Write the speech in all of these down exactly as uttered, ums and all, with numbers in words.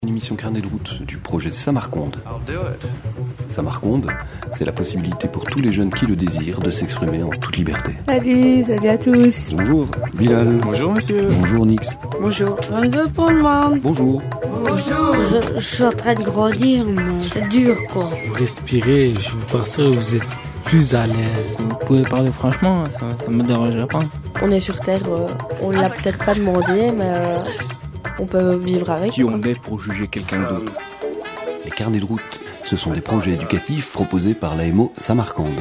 Une émission carnet de route du projet Samarconde. Samarconde, c'est la possibilité pour tous les jeunes qui le désirent de s'exprimer en toute liberté. Salut, salut à tous. Bonjour Bilal. Bonjour monsieur. Bonjour Nix. Bonjour. Bonjour tout le monde. Bonjour. Bonjour. Je, je suis en train de grandir, mais c'est dur quoi. Vous respirez, je veux partir où vous êtes plus à l'aise. Vous pouvez parler franchement, ça, ça me dérangerait pas. On est sur Terre, euh, on l'a peut-être pas demandé, mais euh, on peut vivre avec. Qui on est pour juger quelqu'un d'autre? Les carnets de route, ce sont des projets éducatifs proposés par l'A M O Samarcande.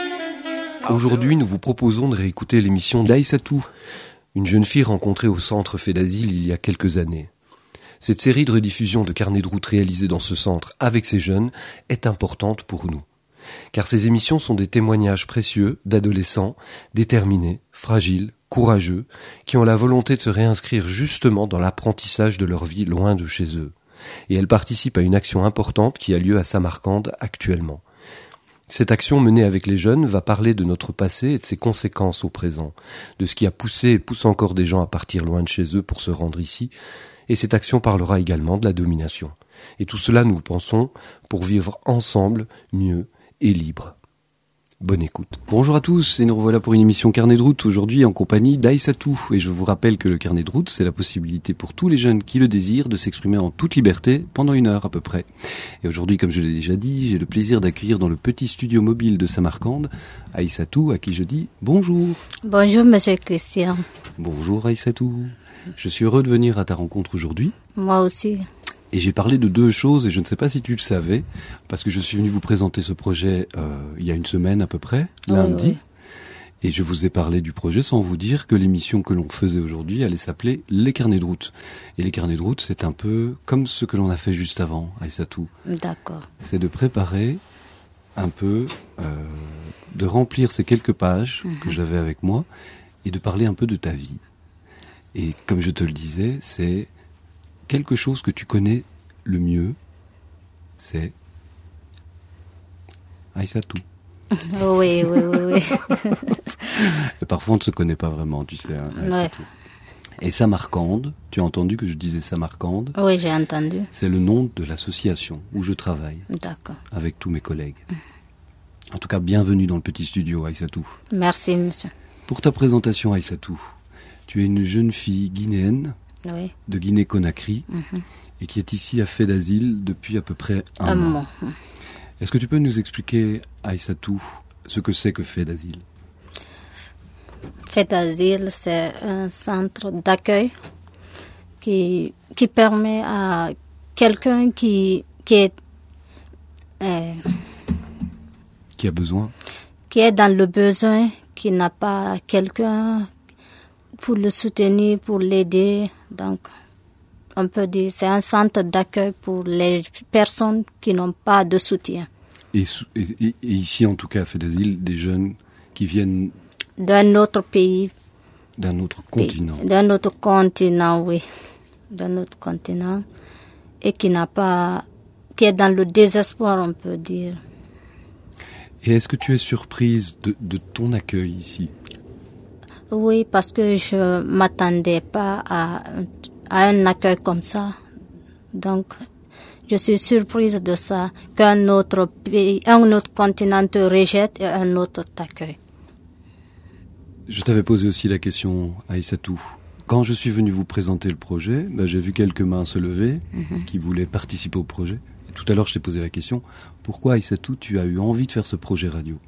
Aujourd'hui, nous vous proposons de réécouter l'émission d'Aïssatou, une jeune fille rencontrée au centre Fait d'Asile il y a quelques années. Cette série de rediffusion de carnets de route réalisés dans ce centre avec ces jeunes est importante pour nous. Car ces émissions sont des témoignages précieux d'adolescents déterminés, fragiles, courageux, qui ont la volonté de se réinscrire justement dans l'apprentissage de leur vie loin de chez eux. Et elles participent à une action importante qui a lieu à Samarcande actuellement. Cette action menée avec les jeunes va parler de notre passé et de ses conséquences au présent, de ce qui a poussé et pousse encore des gens à partir loin de chez eux pour se rendre ici. Et cette action parlera également de la domination. Et tout cela, nous le pensons, pour vivre ensemble, mieux et libre. Bonne écoute. Bonjour à tous, et nous revoilà pour une émission Carnet de route, aujourd'hui en compagnie d'Aïssatou. Et je vous rappelle que le Carnet de route, c'est la possibilité pour tous les jeunes qui le désirent de s'exprimer en toute liberté pendant une heure à peu près. Et aujourd'hui, comme je l'ai déjà dit, j'ai le plaisir d'accueillir dans le petit studio mobile de Samarcande Aïssatou, à qui je dis bonjour. Bonjour monsieur Christian. Bonjour Aïssatou. Je suis heureux de venir à ta rencontre aujourd'hui. Moi aussi. Et j'ai parlé de deux choses, et je ne sais pas si tu le savais, parce que je suis venu vous présenter ce projet euh, il y a une semaine à peu près, lundi, oui, oui. Et je vous ai parlé du projet sans vous dire que l'émission que l'on faisait aujourd'hui allait s'appeler Les Carnets de route. Et les Carnets de route, c'est un peu comme ce que l'on a fait juste avant, Aïssatou. D'accord. C'est de préparer un peu, euh, de remplir ces quelques pages mm-hmm. que j'avais avec moi, et de parler un peu de ta vie. Et comme je te le disais, c'est quelque chose que tu connais le mieux, c'est Aïssatou. Oui, oui, oui, oui. Et parfois on ne se connaît pas vraiment, tu sais. Hein, ouais. Et Samarcande, tu as entendu que je disais Samarcande? Oui, j'ai entendu. C'est le nom de l'association où je travaille. D'accord. Avec tous mes collègues. En tout cas, bienvenue dans le petit studio, Aïssatou. Merci, monsieur. Pour ta présentation, Aïssatou, tu es une jeune fille guinéenne. Oui. De Guinée-Conakry, mm-hmm. et qui est ici à Fait d'Asile depuis à peu près un, un mois. mois. Est-ce que tu peux nous expliquer, Aïssatou, ce que c'est que Fait d'Asile? Fait d'Asile, c'est un centre d'accueil qui, qui permet à quelqu'un qui, qui est... Euh, qui a besoin Qui est dans le besoin, qui n'a pas quelqu'un pour le soutenir, pour l'aider. Donc, on peut dire c'est un centre d'accueil pour les personnes qui n'ont pas de soutien. Et, et, et ici, en tout cas, à Fait d'Asile, des jeunes qui viennent... D'un autre pays. D'un autre continent. D'un autre continent, oui. D'un autre continent. Et qui n'a pas... qui est dans le désespoir, on peut dire. Et est-ce que tu es surprise de, de ton accueil ici? Oui, parce que je ne m'attendais pas à, à un accueil comme ça. Donc, je suis surprise de ça, qu'un autre pays, un autre continent te rejette et un autre t'accueille. Je t'avais posé aussi la question, Aïssatou. Quand je suis venu vous présenter le projet, bah, j'ai vu quelques mains se lever mm-hmm. qui voulaient participer au projet. Et tout à l'heure, je t'ai posé la question, pourquoi, Aïssatou, tu as eu envie de faire ce projet radio?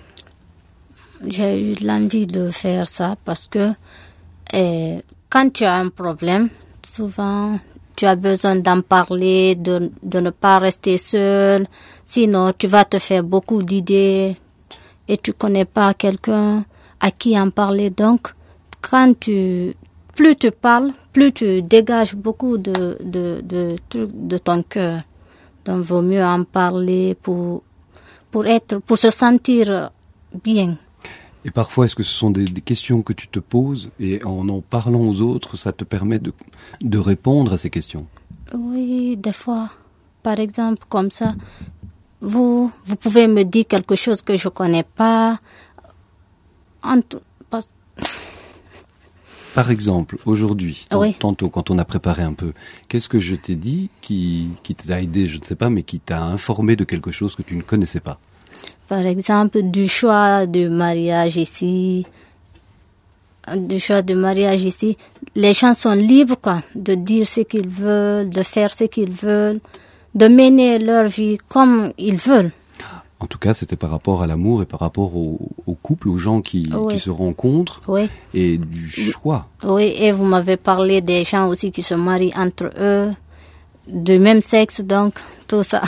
J'ai eu l'envie de faire ça parce que eh, quand tu as un problème, souvent tu as besoin d'en parler, de, de ne pas rester seul. Sinon, tu vas te faire beaucoup d'idées et tu connais pas quelqu'un à qui en parler. Donc, quand tu, plus tu parles, plus tu dégages beaucoup de, de, de trucs de ton cœur. Donc, vaut mieux en parler pour, pour être, pour se sentir bien. Et parfois, est-ce que ce sont des, des questions que tu te poses et en en parlant aux autres, ça te permet de, de répondre à ces questions? Oui, des fois. Par exemple, comme ça, vous, vous pouvez me dire quelque chose que je ne connais pas. En tout, pas... Par exemple, aujourd'hui, tant- Oui. tantôt, quand on a préparé un peu, qu'est-ce que je t'ai dit qui, qui t'a aidé, je ne sais pas, mais qui t'a informé de quelque chose que tu ne connaissais pas? Par exemple, du choix de mariage ici, du choix de mariage ici, les gens sont libres, quoi, de dire ce qu'ils veulent, de faire ce qu'ils veulent, de mener leur vie comme ils veulent. En tout cas, c'était par rapport à l'amour et par rapport au, au couple, aux gens qui, Oui. qui se rencontrent Oui, et du choix. oui, et vous m'avez parlé des gens aussi qui se marient entre eux, du même sexe, donc tout ça.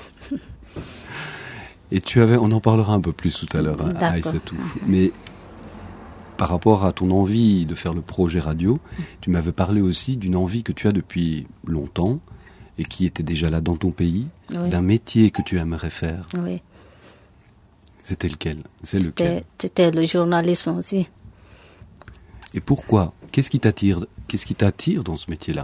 Et tu avais, on en parlera un peu plus tout à l'heure, hein, D'accord. Aïssatou. Mais par rapport à ton envie de faire le projet radio, tu m'avais parlé aussi d'une envie que tu as depuis longtemps et qui était déjà là dans ton pays, Oui. d'un métier que tu aimerais faire. Oui, C'était lequel? C'est lequel? c'était, c'était le journalisme aussi. Et pourquoi? Qu'est-ce qui t'attire? Qu'est-ce qui t'attire dans ce métier-là?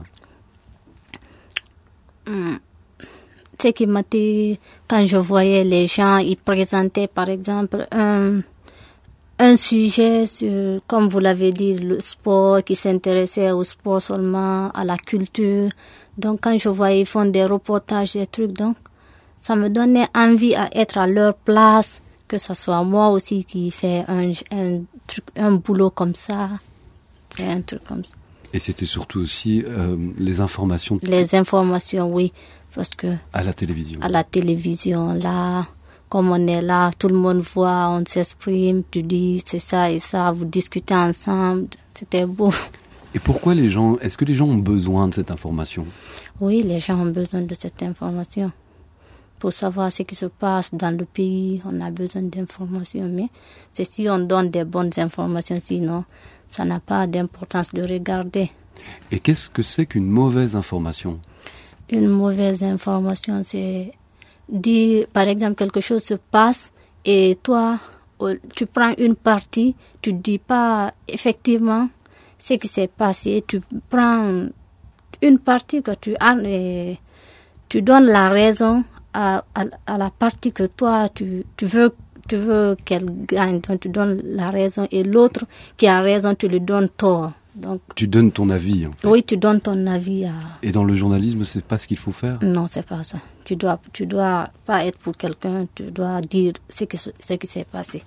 Ce qui m'a dit, quand je voyais les gens, ils présentaient par exemple un, un sujet sur, comme vous l'avez dit, le sport, qui s'intéressait au sport seulement, à la culture. Donc quand je voyais, ils font des reportages, des trucs, donc ça me donnait envie à être à leur place, que ce soit moi aussi qui fais un, un, truc, un boulot comme ça. C'est un truc comme ça. Et c'était surtout aussi euh, les informations Les informations, oui, parce que à la télévision. à la télévision, là, comme on est là, tout le monde voit, on s'exprime, tu dis c'est ça et ça, vous discutez ensemble, c'était beau. Et pourquoi les gens, est-ce que les gens ont besoin de cette information? Oui, les gens ont besoin de cette information. Pour savoir ce qui se passe dans le pays, on a besoin d'informations, mais c'est si on donne des bonnes informations, sinon ça n'a pas d'importance de regarder. Et qu'est-ce que c'est qu'une mauvaise information? Une mauvaise information, c'est dire, par exemple, quelque chose se passe et toi, tu prends une partie, tu ne dis pas effectivement ce qui s'est passé, tu prends une partie que tu as et tu donnes la raison à, à, à la partie que toi, tu, tu veux tu veux qu'elle gagne, donc tu donnes la raison et l'autre qui a raison, tu lui donnes tort. Donc, tu donnes ton avis, en fait. Oui, tu donnes ton avis à... Et dans le journalisme, c'est pas ce qu'il faut faire? Non, c'est pas ça. Tu dois, tu dois pas être pour quelqu'un, tu dois dire ce qui, ce qui s'est passé.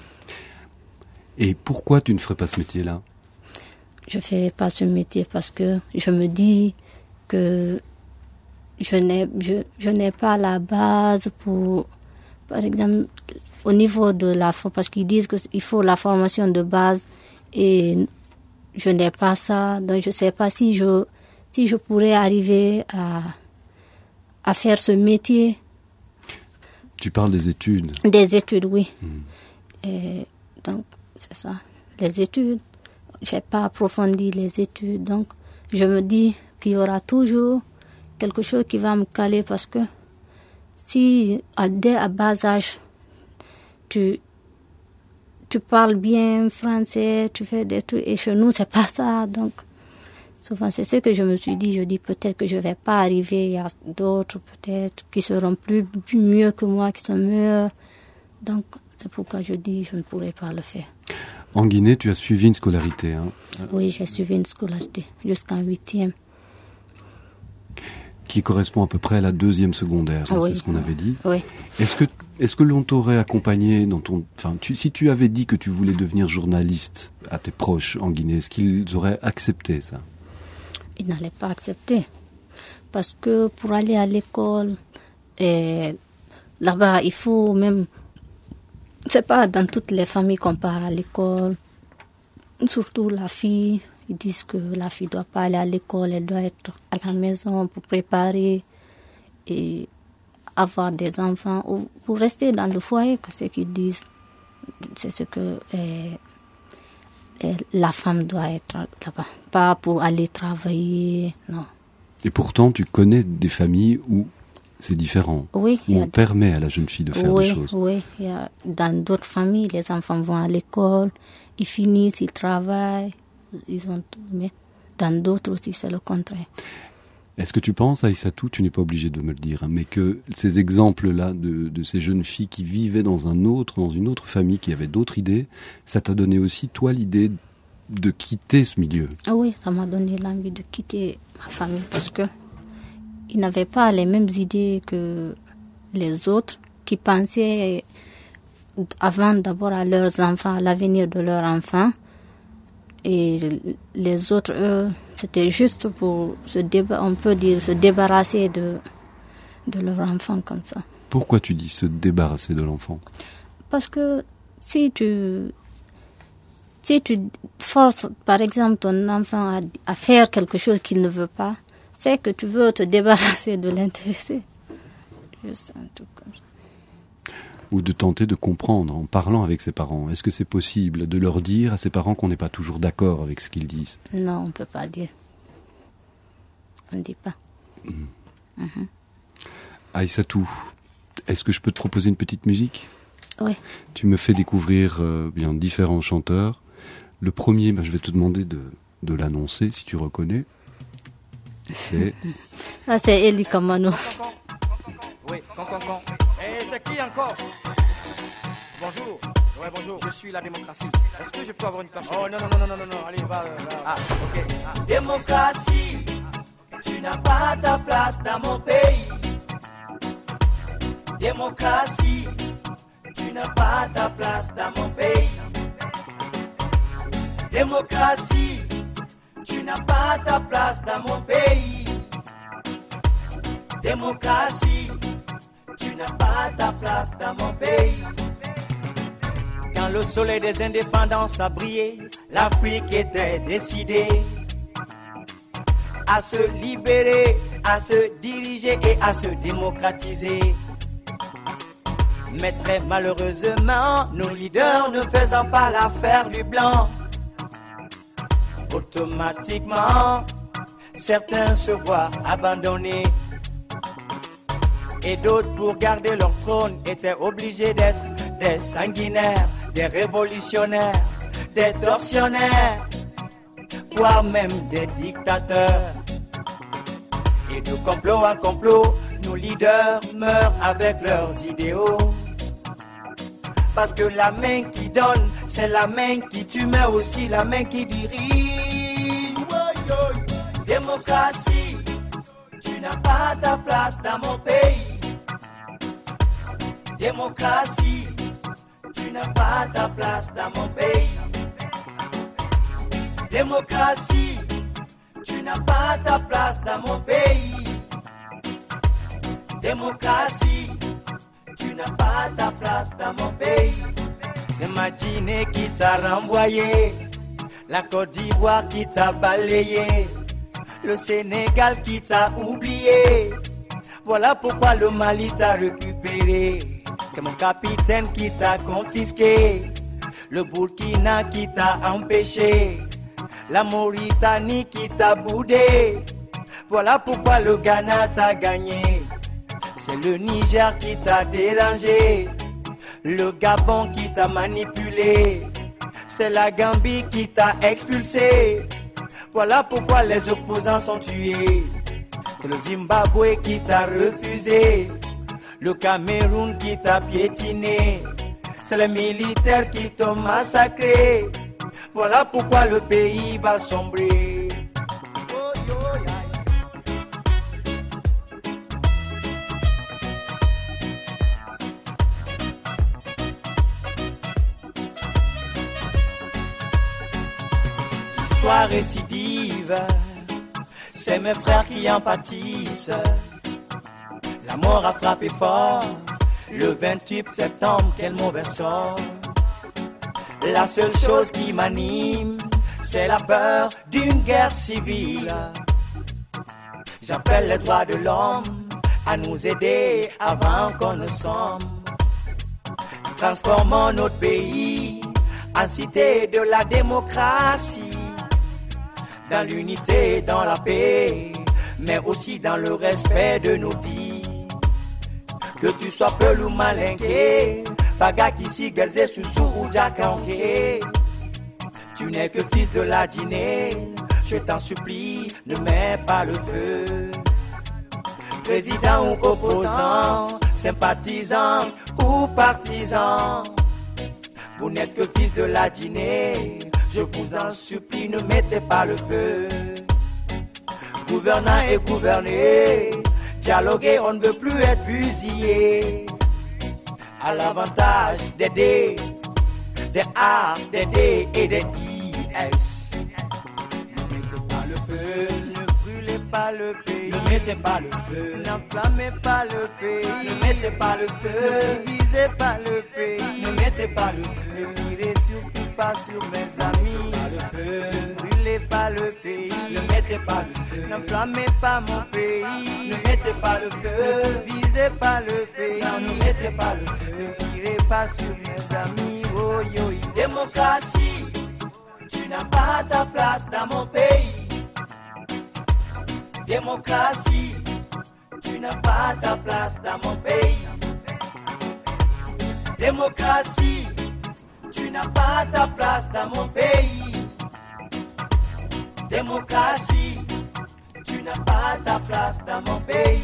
Et pourquoi tu ne ferais pas ce métier-là? Je ne ferai pas ce métier parce que je me dis que je n'ai, je, je n'ai pas la base pour, par exemple, au niveau de la formation, parce qu'ils disent qu'il faut la formation de base et je n'ai pas ça, donc je ne sais pas si je, si je pourrais arriver à, à faire ce métier. Tu parles des études? Des études, oui. Mmh. Et donc, c'est ça. Les études, je n'ai pas approfondi les études, donc je me dis qu'il y aura toujours quelque chose qui va me caler parce que si, dès à bas âge, tu, tu parles bien français, tu fais des trucs, et chez nous, c'est pas ça. Donc, souvent, c'est ce que je me suis dit. Je dis peut-être que je ne vais pas arriver. Il y a d'autres, peut-être, qui seront plus, plus mieux que moi, qui sont meilleurs. Donc, c'est pourquoi je dis je ne pourrai pas le faire. En Guinée, tu as suivi une scolarité, hein? Oui, j'ai suivi une scolarité jusqu'en huitième. Qui correspond à peu près à la deuxième secondaire, hein, Oui. c'est ce qu'on avait dit. Oui. Est-ce que, est-ce que l'on t'aurait accompagné dans ton... Enfin, tu, si tu avais dit que tu voulais devenir journaliste à tes proches en Guinée, est-ce qu'ils auraient accepté ça? Ils n'allaient pas accepter. Parce que pour aller à l'école, et là-bas, il faut même... C'est pas dans toutes les familles qu'on part à l'école. Surtout la fille. Ils disent que la fille ne doit pas aller à l'école, elle doit être à la maison pour préparer et avoir des enfants ou pour rester dans le foyer, que ce qu'ils disent, c'est ce que eh, eh, la femme doit être là-bas, pas pour aller travailler, non. Et pourtant, tu connais des familles où c'est différent, oui, où on permet à la jeune fille de faire oui, des choses. Oui, il y a, dans d'autres familles, les enfants vont à l'école, ils finissent, ils travaillent. Ils ont tout, mais dans d'autres aussi, c'est le contraire. Est-ce que tu penses, Aïssatou, tu n'es pas obligé de me le dire, hein, mais que ces exemples-là de, de ces jeunes filles qui vivaient dans un autre, dans une autre famille, qui avaient d'autres idées, ça t'a donné aussi, toi, l'idée de quitter ce milieu. Ah oui, ça m'a donné l'envie de quitter ma famille parce que ils n'avaient pas les mêmes idées que les autres qui pensaient avant d'abord à leurs enfants, à l'avenir de leurs enfants. Et les autres, eux, c'était juste pour se déba- on peut dire se débarrasser de, de leur enfant comme ça. Pourquoi tu dis se débarrasser de l'enfant? Parce que si tu, si tu forces, par exemple, ton enfant à, à faire quelque chose qu'il ne veut pas, c'est que tu veux te débarrasser de l'intéresser. Juste un truc comme ça. Ou de tenter de comprendre en parlant avec ses parents. Est-ce que c'est possible de leur dire à ses parents qu'on n'est pas toujours d'accord avec ce qu'ils disent? Non, on ne peut pas dire. On ne dit pas. Mmh. Mm-hmm. Aïssatou, est-ce que je peux te proposer une petite musique? Oui. Tu me fais découvrir euh, bien différents chanteurs. Le premier, ben, je vais te demander de, de l'annoncer si tu reconnais. C'est... Ah, c'est Eli Kamano. Oui, con, con, con. Et c'est qui encore? Bonjour. Ouais, bonjour. Je suis la démocratie. Est-ce que je peux avoir une place? Oh non, non, non, non, non, non. Allez, va, va. Ah, ok. Ah. Démocratie, tu n'as pas ta place dans mon pays. Démocratie, tu n'as pas ta place dans mon pays. Démocratie, tu n'as pas ta place dans mon pays. Démocratie, tu n'as pas ta place dans mon pays. Quand le soleil des indépendances a brillé, l'Afrique était décidée à se libérer, à se diriger et à se démocratiser. Mais très malheureusement, nos leaders ne faisant pas l'affaire du blanc, automatiquement, certains se voient abandonnés. Et d'autres, pour garder leur trône, étaient obligés d'être des sanguinaires, des révolutionnaires, des tortionnaires, voire même des dictateurs. Et de complot en complot, nos leaders meurent avec leurs idéaux. Parce que la main qui donne, c'est la main qui tue, mais aussi la main qui dirige. Démocratie, tu n'as pas ta place dans mon pays. Démocratie, tu n'as pas ta place dans mon pays. Démocratie, tu n'as pas ta place dans mon pays. Démocratie, tu n'as pas ta place dans mon pays. C'est ma Guinée qui t'a renvoyé, la Côte d'Ivoire qui t'a balayé, le Sénégal qui t'a oublié. Voilà pourquoi le Mali t'a récupéré. C'est mon capitaine qui t'a confisqué, le Burkina qui t'a empêché, la Mauritanie qui t'a boudé. Voilà pourquoi le Ghana t'a gagné. C'est le Niger qui t'a dérangé, le Gabon qui t'a manipulé, c'est la Gambie qui t'a expulsé. Voilà pourquoi les opposants sont tués. C'est le Zimbabwe qui t'a refusé, le Cameroun qui t'a piétiné, c'est les militaires qui t'ont massacré. Voilà pourquoi le pays va sombrer. L'histoire récidive, c'est mes frères qui en pâtissent. La mort a frappé fort, le vingt-huit septembre, quel mauvais sort. La seule chose qui m'anime, c'est la peur d'une guerre civile. J'appelle les droits de l'homme à nous aider avant qu'on ne sombre. Transformons notre pays en cité de la démocratie, dans l'unité, dans la paix, mais aussi dans le respect de nos dits. Que tu sois peul ou malinqué, baga qui si gelze sous ou jakanké, tu n'es que fils de la Guinée. Je t'en supplie, ne mets pas le feu. Président ou opposant, sympathisant ou partisan, vous n'êtes que fils de la Guinée. Je vous en supplie, ne mettez pas le feu. Gouvernants et gouvernés, dialoguer, on ne veut plus être fusillé. À l'avantage des D, des A, des D et des I S. Ne mettez pas le feu, ne brûlez pas le pays. Ne mettez pas le feu, n'enflammez pas le pays. Ne mettez pas le feu, ne divisez pas le pays. Ne mettez pas le feu, ne tirez surtout pas sur mes amis. Le feu, ne brûlez pas le pays. Ne mettez pas le feu, n'enflammez pas mon pays. Ne mettez pas le feu, ne divisez pas le pays. Ne mettez pas le feu, ne tirez pas sur mes amis. Oh yo, yo. Démocratie, tu n'as pas ta place dans mon pays. Démocratie, tu n'as pas ta place dans mon pays. Démocratie, tu n'as pas ta place dans mon pays. Démocratie, tu n'as pas ta place dans mon pays.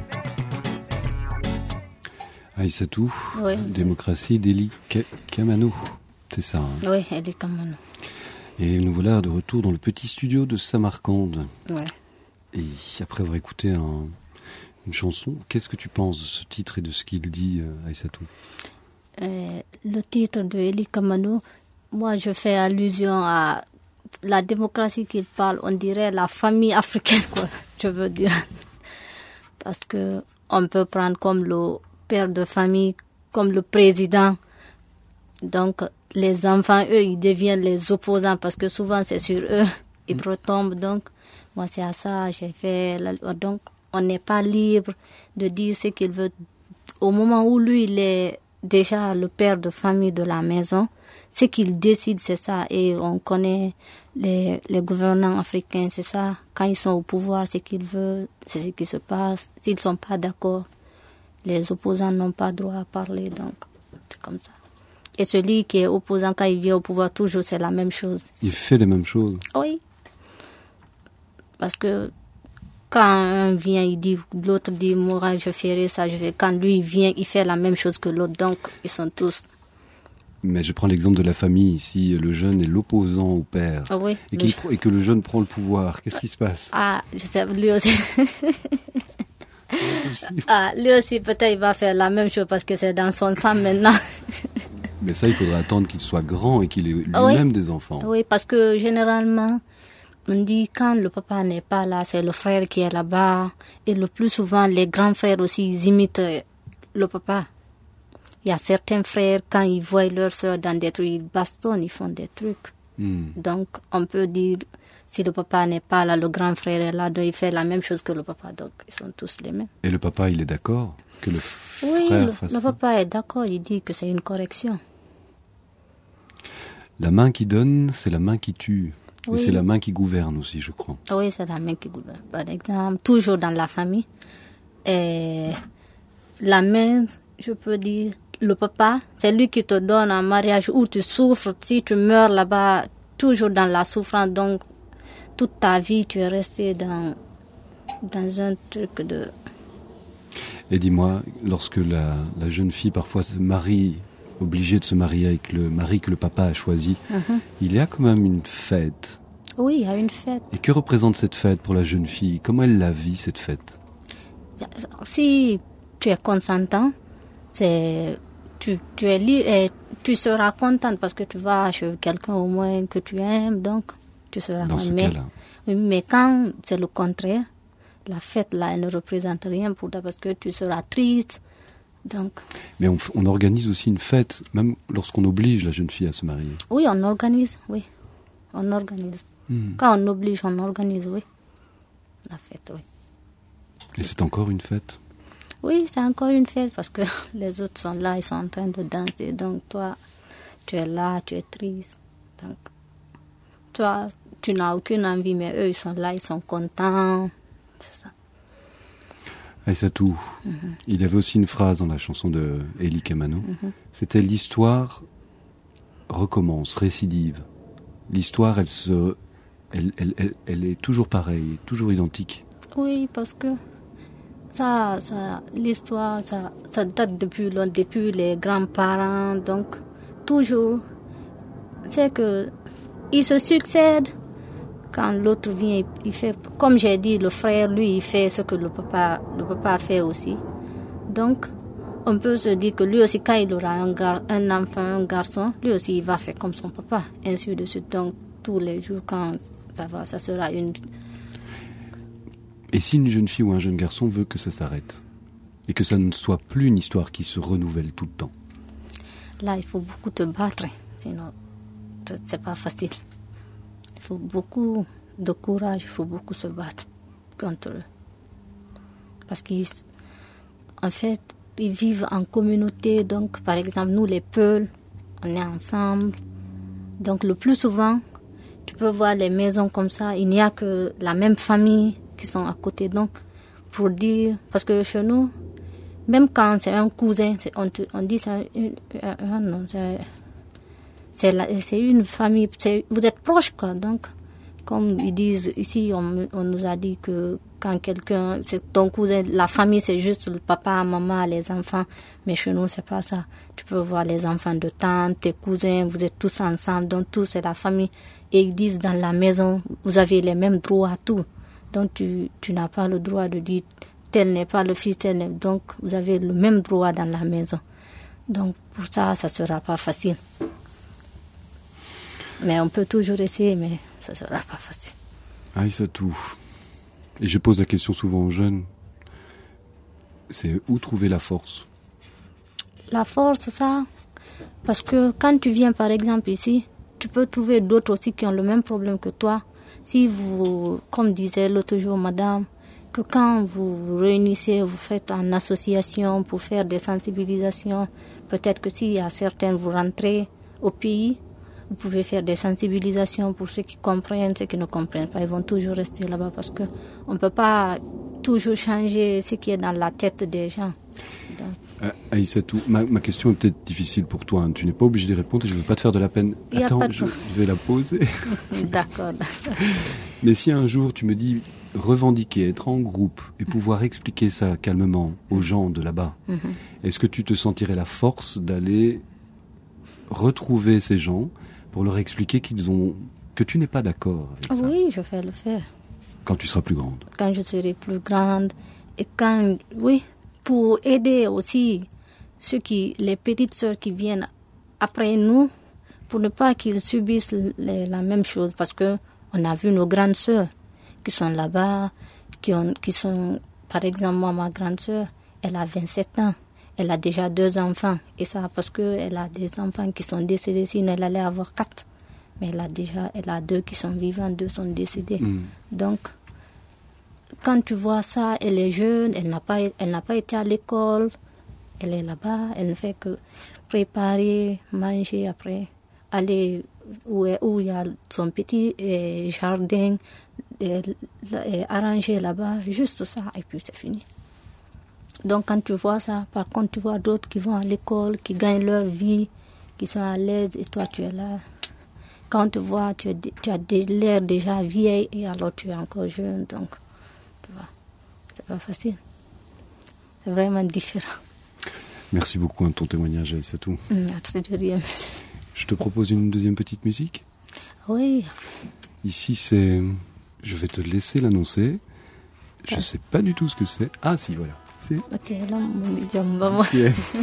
Aïssatou, oui. Démocratie d'Elie Kamano, c'est ça hein? Oui, Elie Kamano. Et nous voilà de retour dans le petit studio de Samarcande. Oui. Et après avoir écouté un, une chanson, qu'est-ce que tu penses de ce titre et de ce qu'il dit, euh, Aïssatou? euh, Le titre de Elie Kamano, moi je fais allusion à la démocratie qu'il parle, on dirait la famille africaine, quoi, je veux dire. Parce que on peut prendre comme le père de famille, comme le président. Donc les enfants, eux, ils deviennent les opposants parce que souvent c'est sur eux, ils retombent. Donc moi c'est à ça j'ai fait. Donc on n'est pas libre de dire ce qu'il veut. Au moment où lui, il est déjà le père de famille de la maison, ce qu'il décide, c'est ça. Et on connaît les, les gouvernants africains, c'est ça. Quand ils sont au pouvoir, c'est ce qu'ils veulent, c'est ce qui se passe. S'ils ne sont pas d'accord, les opposants n'ont pas droit à parler. Donc, c'est comme ça. Et celui qui est opposant, quand il vient au pouvoir, toujours, c'est la même chose. Il fait les mêmes choses? Oui. Parce que quand un vient, il dit, l'autre dit, moi, je ferai ça, je vais. Quand lui vient, il fait la même chose que l'autre. Donc, ils sont tous. Mais je prends l'exemple de la famille ici. Le jeune est l'opposant au père. Ah oui, et, qu'il, et que le jeune prend le pouvoir. Qu'est-ce qui se passe? Ah, je sais, lui aussi. Ah, lui aussi, peut-être, il va faire la même chose parce que c'est dans son sang maintenant. Mais ça, il faudra attendre qu'il soit grand et qu'il ait lui-même oui. des enfants. Oui, parce que généralement, on dit quand le papa n'est pas là, c'est le frère qui est là-bas. Et le plus souvent, les grands frères aussi, ils imitent le papa. Il y a certains frères, quand ils voient leur soeur dans des trucs, ils bastonnent, ils font des trucs. Mm. Donc, on peut dire, si le papa n'est pas là, le grand frère est là, donc il fait la même chose que le papa. Donc, ils sont tous les mêmes. Et le papa, il est d'accord que le oui, frère le, fasse le ça? papa est d'accord, il dit que c'est une correction. La main qui donne, c'est la main qui tue. Oui. Et c'est la main qui gouverne aussi, je crois. Oui, c'est la main qui gouverne. Par exemple, toujours dans la famille, et la main, je peux dire, le papa, c'est lui qui te donne un mariage où tu souffres. Si tu meurs là-bas, toujours dans la souffrance, donc toute ta vie, tu es resté dans, dans un truc de... Et dis-moi, lorsque la, la jeune fille parfois se marie, obligée de se marier avec le mari que le papa a choisi, uh-huh. il y a quand même une fête. Oui, il y a une fête. Et que représente cette fête pour la jeune fille? Comment elle la vit, cette fête? Si tu es consentant, c'est, tu, tu es libre et tu seras contente parce que tu vas chez quelqu'un au moins que tu aimes, donc tu seras dans ce mais, cas-là. Oui, mais quand c'est le contraire, la fête là, elle ne représente rien pour toi parce que tu seras triste. Donc. Mais on, on organise aussi une fête, même lorsqu'on oblige la jeune fille à se marier. Oui, on organise, oui. On organise. Hmm. Quand on oblige, on organise, oui. La fête, oui. Et c'est encore une fête? Oui, c'est encore une fête parce que les autres sont là, ils sont en train de danser. Donc toi, tu es là, tu es triste. Donc, toi, tu n'as aucune envie, mais eux, ils sont là, ils sont contents. C'est ça. Aïssatou, mm-hmm. il y avait aussi une phrase dans la chanson de Elie Kamano. Mm-hmm. C'était l'histoire recommence, récidive. L'histoire, elle se, elle, elle, elle, elle est toujours pareille, toujours identique. Oui, parce que ça, ça, l'histoire, ça, ça date depuis, depuis les grands-parents, donc toujours, c'est que ils se succèdent. Quand l'autre vient, il fait, comme j'ai dit, le frère, lui, il fait ce que le papa, le papa fait aussi. Donc, on peut se dire que lui aussi, quand il aura un, gar, un enfant, un garçon, lui aussi, il va faire comme son papa, ainsi de suite. Donc, tous les jours, quand ça va, ça sera une... Et si une jeune fille ou un jeune garçon veut que ça s'arrête et que ça ne soit plus une histoire qui se renouvelle tout le temps? Là, il faut beaucoup te battre, sinon c'est pas facile. Il faut beaucoup de courage, il faut beaucoup se battre contre eux. Parce qu'en fait, ils vivent en communauté, donc par exemple, nous les Peuls, on est ensemble. Donc le plus souvent, tu peux voir les maisons comme ça, il n'y a que la même famille qui sont à côté. Donc, pour dire, parce que chez nous, même quand c'est un cousin, c'est, on, te, on dit ça, une, un, non, c'est, c'est, la, c'est une famille, c'est, vous êtes proches, quoi. Donc, comme ils disent ici, on, on nous a dit que quand quelqu'un, c'est ton cousin, la famille, c'est juste le papa, maman, les enfants. Mais chez nous, c'est pas ça. Tu peux voir les enfants de tante, tes cousins, vous êtes tous ensemble, donc tout, c'est la famille. Et ils disent dans la maison, vous avez les mêmes droits à tout. Donc, tu, tu n'as pas le droit de dire tel n'est pas le fils, tel n'est... Donc, vous avez le même droit dans la maison. Donc, pour ça, ça ne sera pas facile. Mais on peut toujours essayer, mais ça ne sera pas facile. Aïssatou, et je pose la question souvent aux jeunes, c'est où trouver la force? La force, ça, parce que quand tu viens, par exemple, ici, tu peux trouver d'autres aussi qui ont le même problème que toi. Si vous, comme disait l'autre jour, madame, que quand vous vous réunissez, vous faites en association pour faire des sensibilisations, peut-être que s'il y a certaines, vous rentrez au pays, vous pouvez faire des sensibilisations pour ceux qui comprennent, ceux qui ne comprennent pas. Ils vont toujours rester là-bas parce qu'on ne peut pas toujours changer ce qui est dans la tête des gens. Donc, Euh, Aïssatou, ma, ma question est peut-être difficile pour toi. Hein. Tu n'es pas obligé d'y répondre et je ne veux pas te faire de la peine. Il y a Attends, pas de... je, je vais la poser. D'accord. Mais si un jour tu me dis revendiquer, être en groupe et pouvoir expliquer ça calmement aux gens de là-bas, mm-hmm. est-ce que tu te sentirais la force d'aller retrouver ces gens pour leur expliquer qu'ils ont que tu n'es pas d'accord avec ça? Oui, je vais le faire. Quand tu seras plus grande? Quand je serai plus grande et quand... Oui. Pour aider aussi ceux qui, les petites sœurs qui viennent après nous, pour ne pas qu'ils subissent les, la même chose. Parce que on a vu nos grandes sœurs qui sont là-bas, qui, ont, qui sont, par exemple, moi, ma grande sœur, elle a vingt-sept ans. Elle a déjà deux enfants. Et ça, parce qu'elle a des enfants qui sont décédés, sinon elle allait avoir quatre. Mais elle a déjà, elle a deux qui sont vivants, deux sont décédés. Mmh. Donc, quand tu vois ça, elle est jeune, elle n'a pas, elle n'a pas été à l'école, elle est là-bas, elle ne fait que préparer, manger après, aller où, où il y a son petit eh, jardin, et, et arranger là-bas, juste ça, et puis c'est fini. Donc quand tu vois ça, par contre tu vois d'autres qui vont à l'école, qui gagnent leur vie, qui sont à l'aise, et toi tu es là. Quand tu vois, tu, es, tu as l'air déjà vieille, et alors tu es encore jeune, donc... C'est pas facile. C'est vraiment différent. Merci beaucoup de ton témoignage, Aïssatou. Merci de rien. Je te propose une deuxième petite musique. Oui. Ici, c'est... Je vais te laisser l'annoncer. Je ne sais pas du tout ce que c'est. Ah, si, voilà. C'est... Ok, là, mon médium va moi.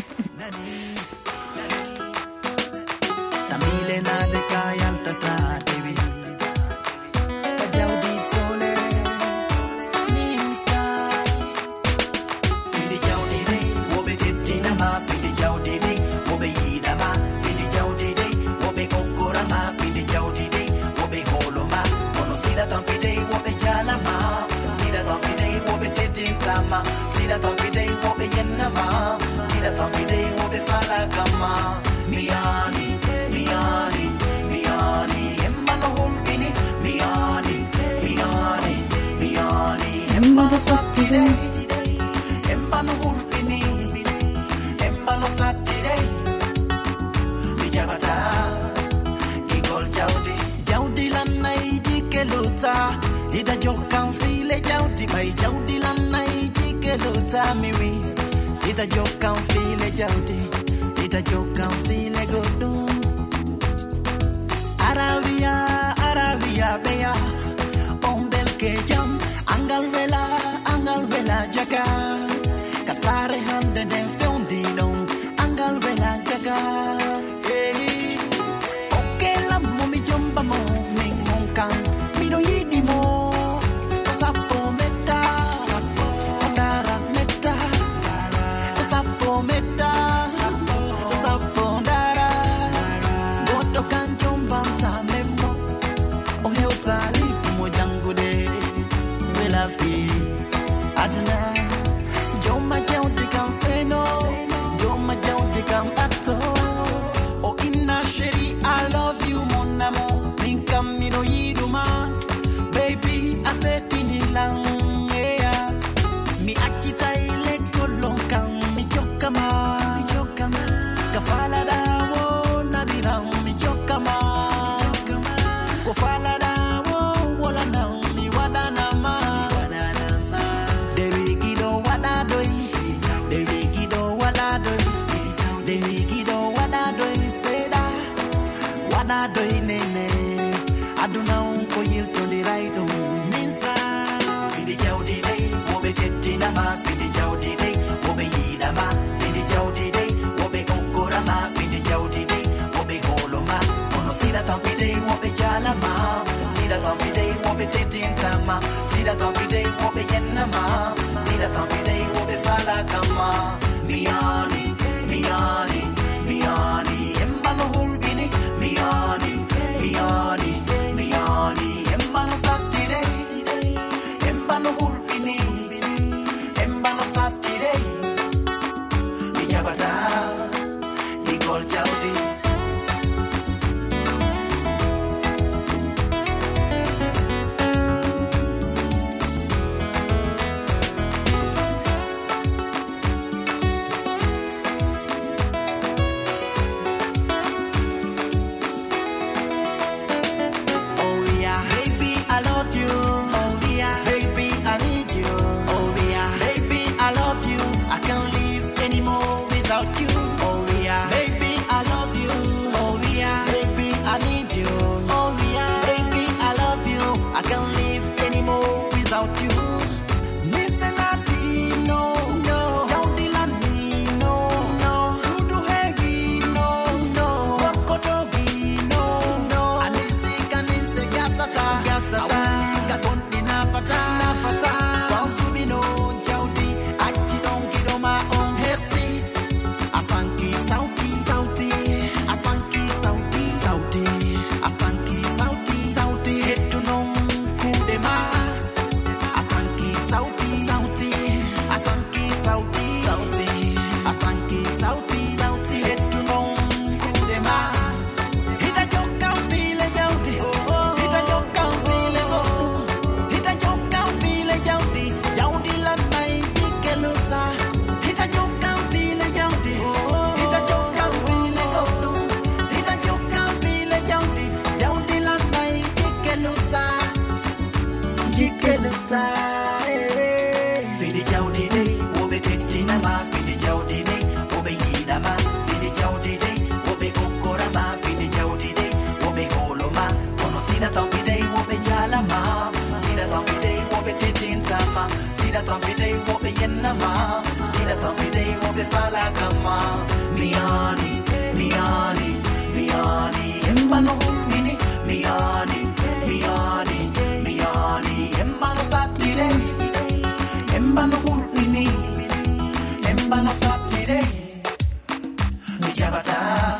Ida jokan file jawdi bay jawdi lannay jikelota miwi Ida jokan file jawdi Ida jokan file godum Arabia ya beya ombel ke jam angal vela angal vela jaga kasare hande den fondi don angal vela jaga hey okay la mo mi jomba mo mi monkan mi do yidi mo sapo meta sapo dara meta sapo meta sapo dara goto kan jomba ta memo o heutali mo jangude vela fi adna joma jawdi kan seno joma jawdi kan atto o inna sheri I love you mon amour min kam mi no yiduma baby afetini lang yeah mi akita ile kolon kan mi jokama mi jokama kafala da wo nabira mi jokama jokama kofala da wo wala na mi wada na ma wada na ma dewi gido wada doi dewi gido wada doi dewi gido wada doi seda wada doi nene aduna ko yilto di raido minsa fidi jawdi dai wobe tettina ma fidi jawdi dai wobe yida ma fidi jawdi dai wobe kokora ma fidi jawdi dai wobe holo ma ono sida tampi dai wobe jala ma sida tampi dai wobe tettinta ma sida tampi dai wobe yenna ma sida tampi dai wobe fala kama miani miani miani embalo hulbini miani miani miani embalo satire embalo hulbini embalo satire mi jabata di gol jaudi oh yeah baby I love you oh yeah baby I need you oh yeah baby I love you I can't live anymore without you oh yeah baby I love you oh yeah baby I need you oh yeah baby I love you I can't live anymore without you listen at no no jawdi lani no no sudu hegi no no kokodogi no no anisi kanise gasata gasata awika kondi na fata na fata wansubino jawdi achi dongi do ma on hersi asanki sauti sauti asanki sauti sauti asanki sauti sauti hetu non kudema asanki sauti sauti asanki sauti sauti asanki sauti sauti hetu non kudema hita joka vile jawdi hita joka vile go hita joka vile jawdi jawdi la nai dikeluta hita joka vile jawdi hita joka vile go hita joka vile jawdi jawdi la nai dikeluta dikeluta fidi jawdi dai wobe tettina ma fidi jawdi dai wobe yida ma fidi jawdi dai wobe kokora ma fidi jawdi dai wobe holo ma ono sida tampi dai wobe jala ma sida tampi dai wobe tettinta ma sida tampi dai wobe yenna ma sida tampi dai wobe fala kama miani miani miani embalo hulbini miani miani miani embalo satire embalo hulbini embalo satire mi jabata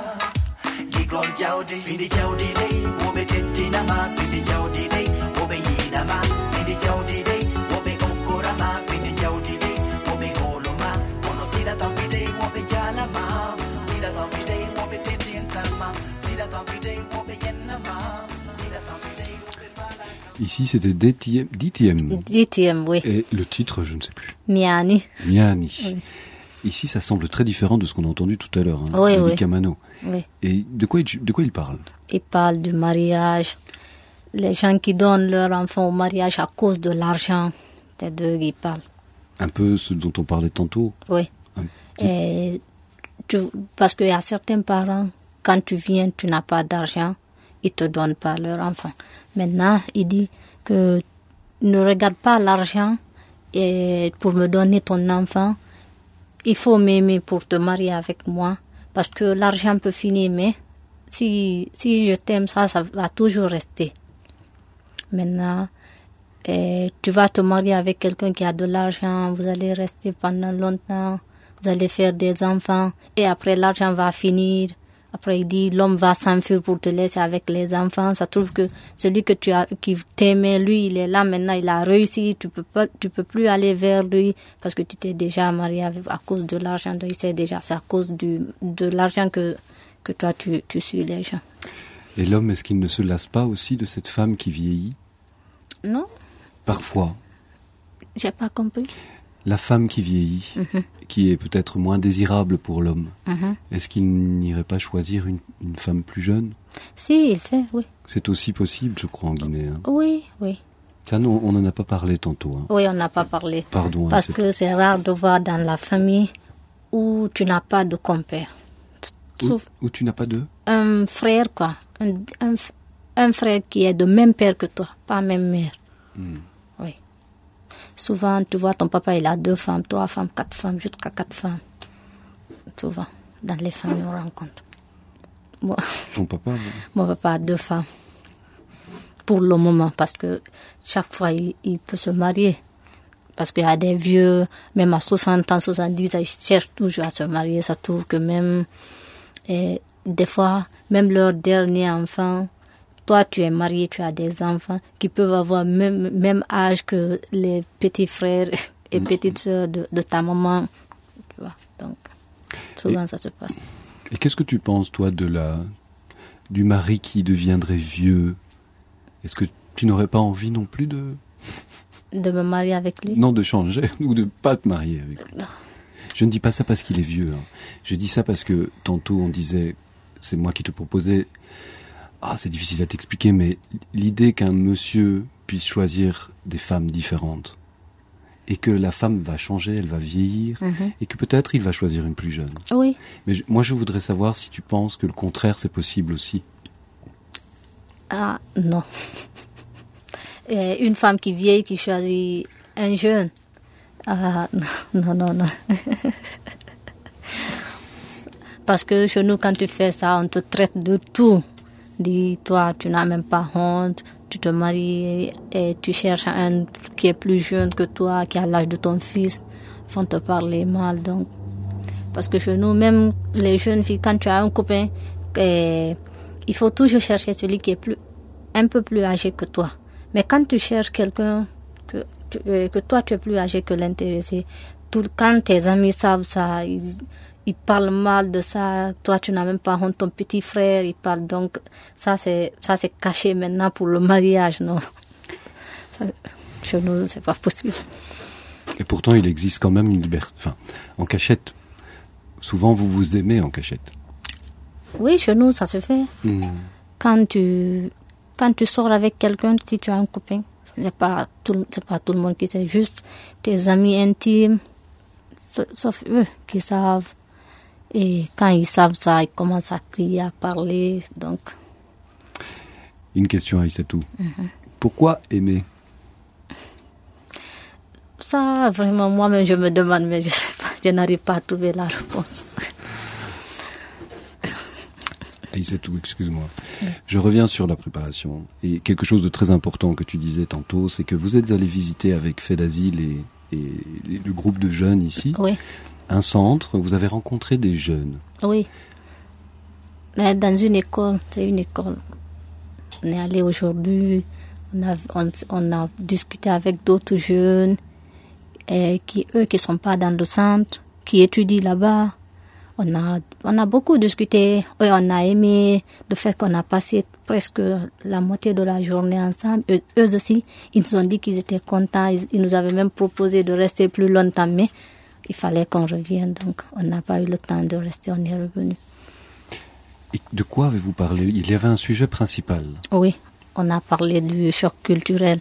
gigol jawdi fidi jawdi dai wobe tettina ma fidi jawdi dai wobe yida ma fidi jawdi dai wobe kokora ma fidi jawdi dai wobe holo ma ono sida tampi dai wobe jala ma sida tampi dai wobe tettinta ma sida tampi dai wobe yenna ma sida tampi dai wobe fala Ici, c'était D T M. D T M. D T M, oui. Et le titre, je ne sais plus. Miani. Miani. Oui. Ici, ça semble très différent de ce qu'on a entendu tout à l'heure. Hein, Oui, de oui. Bicamano. Oui. Et de quoi, il, de quoi il parle? Il parle du mariage. Les gens qui donnent leur enfant au mariage à cause de l'argent. C'est d'eux qui parlent. Un peu ce dont on parlait tantôt. Oui. Un petit- Et tu- parce qu'il y a certains parents, quand tu viens, tu n'as pas d'argent. ils te donnent pas leur enfant. Maintenant, il dit que ne regarde pas l'argent et pour me donner ton enfant. Il faut m'aimer pour te marier avec moi parce que l'argent peut finir, mais si, si je t'aime, ça, ça va toujours rester. Maintenant, et tu vas te marier avec quelqu'un qui a de l'argent, vous allez rester pendant longtemps, vous allez faire des enfants et après l'argent va finir. Après il dit l'homme va s'enfuir pour te laisser avec les enfants. Ça trouve que celui que tu as, qui t'aimait, lui, il est là maintenant, il a réussi. Tu peux pas, tu peux plus aller vers lui parce que tu t'es déjà marié avec, à cause de l'argent. Donc il sait déjà, c'est à cause du, de l'argent que que toi tu tu suis les gens. Et l'homme, est-ce qu'il ne se lasse pas aussi de cette femme qui vieillit? Non. Parfois. J'ai pas compris. La femme qui vieillit, mm-hmm. qui est peut-être moins désirable pour l'homme, mm-hmm. est-ce qu'il n'irait pas choisir une, une femme plus jeune? Si, il fait, oui. C'est aussi possible, je crois, en Guinée. Hein. Oui, oui. Ça, non, on n'en a pas parlé tantôt. Hein. Oui, on n'a pas parlé. Pardon. Parce hein, que c'est rare de voir dans la famille où tu n'as pas de compère. Où, où tu n'as pas de? Un frère, quoi. Un, un, un frère qui est de même père que toi, pas même mère. Mm. Oui. Souvent, tu vois, ton papa, il a deux femmes, trois femmes, quatre femmes, jusqu'à quatre femmes. Souvent, dans les familles, on rencontre. Bon. Ton papa? Oui. Mon papa a deux femmes. Pour le moment, parce que chaque fois, il, il peut se marier. Parce qu'il y a des vieux, même à soixante ans, soixante-dix ans, ils cherchent toujours à se marier. Ça trouve que même, et des fois, même leur dernier enfant, toi, tu es marié, tu as des enfants qui peuvent avoir même même âge que les petits frères et mmh. petites sœurs de, de ta maman. Tu vois, donc, souvent, et, ça se passe. Et qu'est-ce que tu penses, toi, de la, du mari qui deviendrait vieux? Est-ce que tu n'aurais pas envie non plus de... De me marier avec lui? Non, de changer ou de pas te marier avec lui. Non. Je ne dis pas ça parce qu'il est vieux. Hein. Je dis ça parce que tantôt, on disait, c'est moi qui te proposais... Ah, c'est difficile à t'expliquer, mais l'idée qu'un monsieur puisse choisir des femmes différentes et que la femme va changer, elle va vieillir mm-hmm. et que peut-être il va choisir une plus jeune. Oui. Mais je, moi, je voudrais savoir si tu penses que le contraire, c'est possible aussi. Ah, non. Et une femme qui vieillit, qui choisit un jeune. Ah, non, non, non. Parce que chez nous, quand tu fais ça, on te traite de tout. Dis, toi, tu n'as même pas honte, tu te maries et tu cherches un qui est plus jeune que toi, qui a l'âge de ton fils, ils vont te parler mal. Donc, parce que chez nous, même les jeunes filles, quand tu as un copain, eh, il faut toujours chercher celui qui est plus, un peu plus âgé que toi. Mais quand tu cherches quelqu'un que, que, que toi, tu es plus âgé que l'intéressé, tout, quand tes amis savent ça, ils... il parle mal de ça, toi tu n'as même pas honte, ton petit frère, il parle, donc ça c'est ça c'est caché maintenant pour le mariage, non. Ça, chez nous, c'est pas possible. Et pourtant, il existe quand même une liberté, enfin, en cachette. Souvent, vous vous aimez en cachette. Oui, chez nous, ça se fait. Mmh. Quand tu quand tu sors avec quelqu'un, si tu as un copain, c'est pas tout, c'est pas tout le monde qui sait, juste tes amis intimes, sauf eux qui savent. Et quand ils savent ça, ils commencent à crier, à parler, donc... Une question à Aïssatou. Mm-hmm. Pourquoi aimer? Ça, vraiment, moi-même, je me demande, mais je sais pas, je n'arrive pas à trouver la réponse. Aïssatou, excuse-moi. Oui. Je reviens sur la préparation. Et quelque chose de très important que tu disais tantôt, c'est que vous êtes allé visiter avec Fait d'Asile et, et le groupe de jeunes ici. Oui. Un centre, vous avez rencontré des jeunes. Oui. Dans une école, c'est une école. On est allé aujourd'hui, on a, on, on a discuté avec d'autres jeunes, et qui, eux qui ne sont pas dans le centre, qui étudient là-bas. On a, on a beaucoup discuté, et on a aimé le fait qu'on a passé presque la moitié de la journée ensemble. Eux, eux aussi, ils nous ont dit qu'ils étaient contents, ils, ils nous avaient même proposé de rester plus longtemps, mais il fallait qu'on revienne, donc on n'a pas eu le temps de rester, on est revenu. Et de quoi avez-vous parlé? Il y avait un sujet principal. Oui, on a parlé du choc culturel.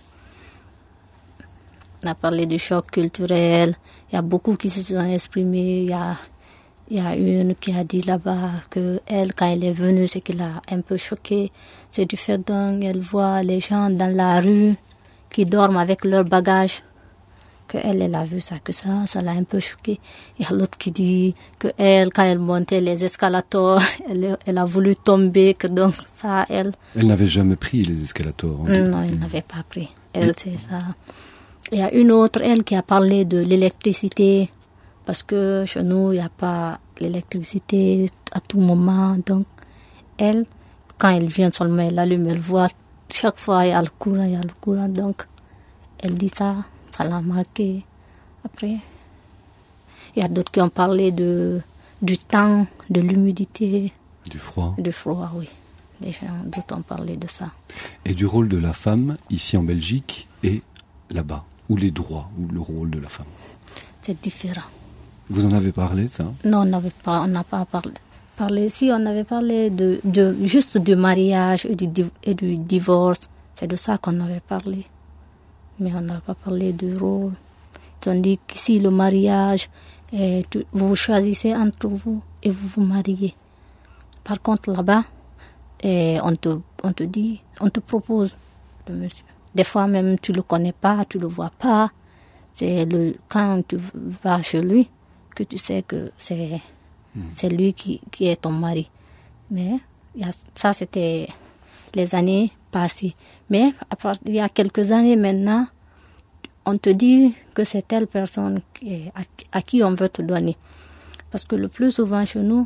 On a parlé du choc culturel, il y a beaucoup qui se sont exprimés, il y a, Il y a une qui a dit là-bas que elle, quand elle est venue, ce qui l'a un peu choquée, c'est du fait qu'elle voit les gens dans la rue qui dorment avec leurs bagages. Que elle, elle a vu ça, que ça, ça l'a un peu choquée. Il y a l'autre qui dit que elle, quand elle montait les escalators, elle, elle a voulu tomber, que donc ça, elle... Elle n'avait jamais pris les escalators. Hein, non, elle n'avait pas pris. Elle, c'est ça. Il y a une autre, elle, qui a parlé de l'électricité, parce que chez nous, il n'y a pas l'électricité à tout moment. Donc, elle, quand elle vient seulement, elle allume, elle voit, chaque fois, il y a le courant, il y a le courant. Donc, elle dit ça. Ça l'a marqué. Après, il y a d'autres qui ont parlé de, du temps, de l'humidité. Du froid. Du froid, oui. Les gens, d'autres ont parlé de ça. Et du rôle de la femme, ici en Belgique et là-bas. Ou les droits, ou le rôle de la femme. C'est différent. Vous en avez parlé, ça? Non, on n'avait pas, on n'a pas parlé. parlé. Si, on avait parlé de, de, juste du mariage et du, et du divorce. C'est de ça qu'on avait parlé. Mais on n'a pas parlé du rôle. Tandis qu'ici, le mariage, eh, tu, vous choisissez entre vous et vous vous mariez. Par contre, là-bas, eh, on, te, on te dit, on te propose le monsieur. Des fois même, tu ne le connais pas, tu ne le vois pas. C'est le, quand tu vas chez lui que tu sais que c'est, mmh. c'est lui qui, qui est ton mari. Mais y a, ça, c'était les années passées. Mais il y a quelques années maintenant, on te dit que c'est telle personne qui, à, à qui on veut te donner. Parce que le plus souvent chez nous,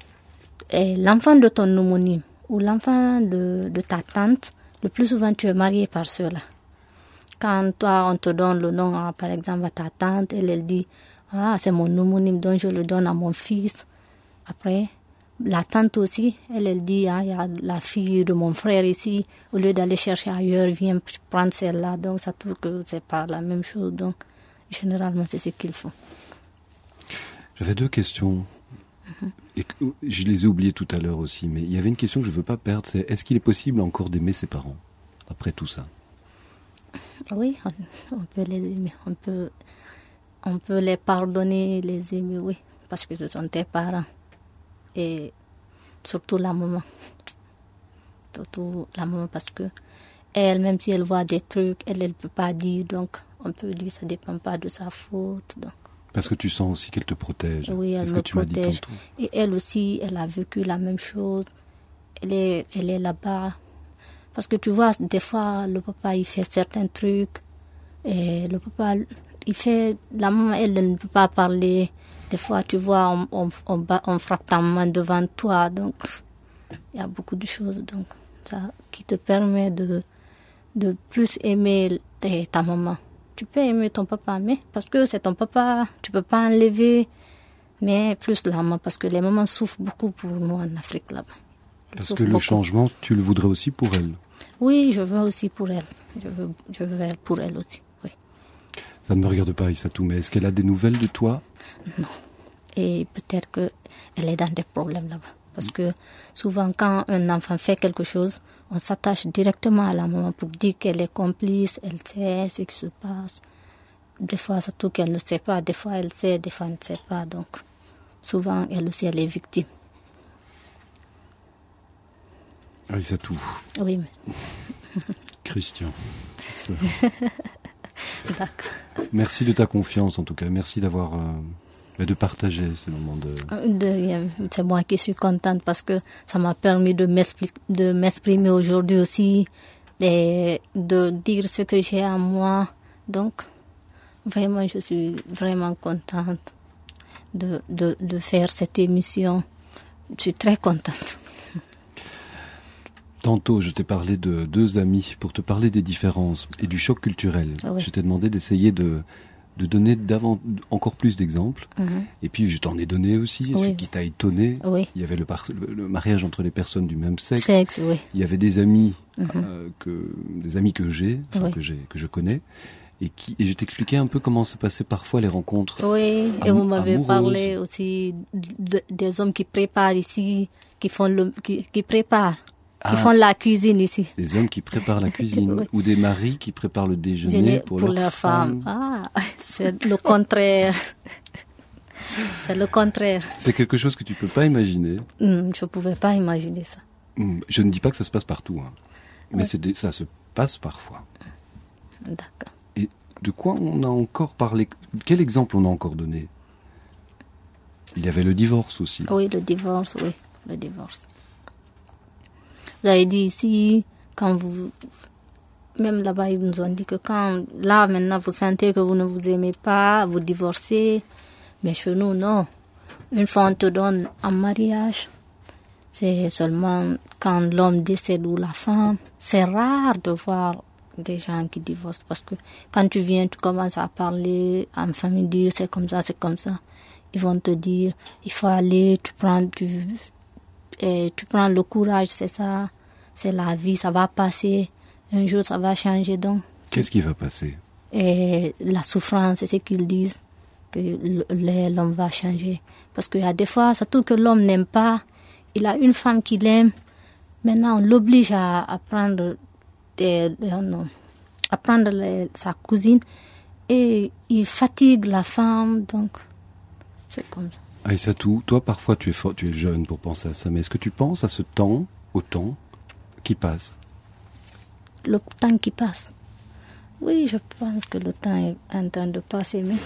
l'enfant de ton homonyme ou l'enfant de, de ta tante, le plus souvent tu es marié par ceux-là. Quand toi, on te donne le nom, hein, par exemple, à ta tante, elle, elle dit « Ah, c'est mon homonyme, donc je le donne à mon fils. » Après, la tante aussi, elle, elle dit, ah, il y a la fille de mon frère ici, au lieu d'aller chercher ailleurs, viens prendre celle-là. Donc, ça trouve que c'est pas la même chose. Donc, généralement, c'est ce qu'ils font. J'avais deux questions. Mm-hmm. Et je les ai oubliées tout à l'heure aussi. Mais il y avait une question que je ne veux pas perdre. C'est est-ce qu'il est possible encore d'aimer ses parents, après tout ça? Oui, on, on peut les aimer. On peut, on peut les pardonner, les aimer, oui. Parce que ce sont tes parents. Et surtout la maman. Surtout la maman parce que elle, même si elle voit des trucs, elle ne peut pas dire. Donc, on peut dire que ça ne dépend pas de sa faute. Donc. Parce que tu sens aussi qu'elle te protège. Oui, c'est elle ce me que tu protège. m'as dit tantôt. Et elle aussi, elle a vécu la même chose. Elle est, elle est là-bas. Parce que tu vois, des fois, le papa, il fait certains trucs. Et le papa, il fait... La maman, elle, elle ne peut pas parler. Des fois, tu vois, on, on, on, bat, on frappe ta main devant toi. Donc, il y a beaucoup de choses donc, ça, qui te permet de, de plus aimer ta maman. Tu peux aimer ton papa, mais parce que c'est ton papa, tu ne peux pas enlever. Mais plus la maman, parce que les mamans souffrent beaucoup pour nous en Afrique là-bas. Elles parce que le beaucoup. Changement, tu le voudrais aussi pour elle? Oui, je veux aussi pour elle. Je veux, je veux pour elle aussi, oui. Ça ne me regarde pas, Aïssatou, mais est-ce qu'elle a des nouvelles de toi? Non. Et peut-être qu'elle est dans des problèmes là-bas. Parce que souvent, quand un enfant fait quelque chose, on s'attache directement à la maman pour dire qu'elle est complice, elle sait ce qui se passe. Des fois, surtout qu'elle ne sait pas. Des fois, elle sait, des fois, elle ne sait pas. Donc, souvent, elle aussi, elle est victime. Aïssatou. Oui, mais... Christian. D'accord. Merci de ta confiance, en tout cas. Merci d'avoir... Euh... de partager ces moments de... de... C'est moi qui suis contente parce que ça m'a permis de, m'expli- de m'exprimer aujourd'hui aussi, et de dire ce que j'ai à moi. Donc, vraiment, je suis vraiment contente de, de, de faire cette émission. Je suis très contente. Tantôt, je t'ai parlé de deux amis pour te parler des différences et du choc culturel. Oui. Je t'ai demandé d'essayer de... de donner d'avant, encore plus d'exemples. Mm-hmm. Et puis, je t'en ai donné aussi. Oui. Ce qui t'a étonné, oui. il y avait le, par- le, le mariage entre les personnes du même sexe. Sexe, oui. Il y avait des amis, mm-hmm. euh, que, des amis que j'ai, enfin, oui. que j'ai, que je connais. Et, qui, et je t'expliquais un peu comment se passaient parfois les rencontres. Oui, am- et vous m'avez amoureuses. parlé aussi de, des hommes qui préparent ici, qui font le, qui, qui préparent. Ah, qui font la cuisine ici. Des hommes qui préparent la cuisine. Oui. Ou des maris qui préparent le déjeuner pour, pour leurs leur femmes. femme. Ah, c'est le contraire. C'est le contraire. C'est quelque chose que tu peux pas imaginer. Mm, je pouvais pas imaginer ça. Mm, je ne dis pas que ça se passe partout, hein. Mais Ouais. c'est des- ça se passe parfois. D'accord. Et de quoi on a encore parlé? Quel exemple on a encore donné? Il y avait le divorce aussi. Oui, le divorce, oui, le divorce. Vous avez dit ici, quand vous... Même là-bas, ils nous ont dit que quand, là, maintenant, vous sentez que vous ne vous aimez pas, vous divorcez. Mais chez nous, non. Une fois on te donne en mariage, c'est seulement quand l'homme décède ou la femme. C'est rare de voir des gens qui divorcent parce que quand tu viens, tu commences à parler en famille, dire c'est comme ça, c'est comme ça. Ils vont te dire, il faut aller, tu prends, tu, et tu prends le courage, c'est ça, c'est la vie, ça va passer. Un jour, ça va changer donc. Qu'est-ce qui va passer? Et la souffrance, c'est ce qu'ils disent, que l'homme va changer. Parce qu'il y a des fois, surtout que l'homme n'aime pas, il a une femme qu'il aime, maintenant on l'oblige à, à prendre, des, non, à prendre les, sa cousine et il fatigue la femme, donc c'est comme ça. Aïssatou, toi parfois tu es, fort, tu es jeune pour penser à ça, mais est-ce que tu penses à ce temps, au temps qui passe? Le temps qui passe. Oui, je pense que le temps est en train de passer, mais...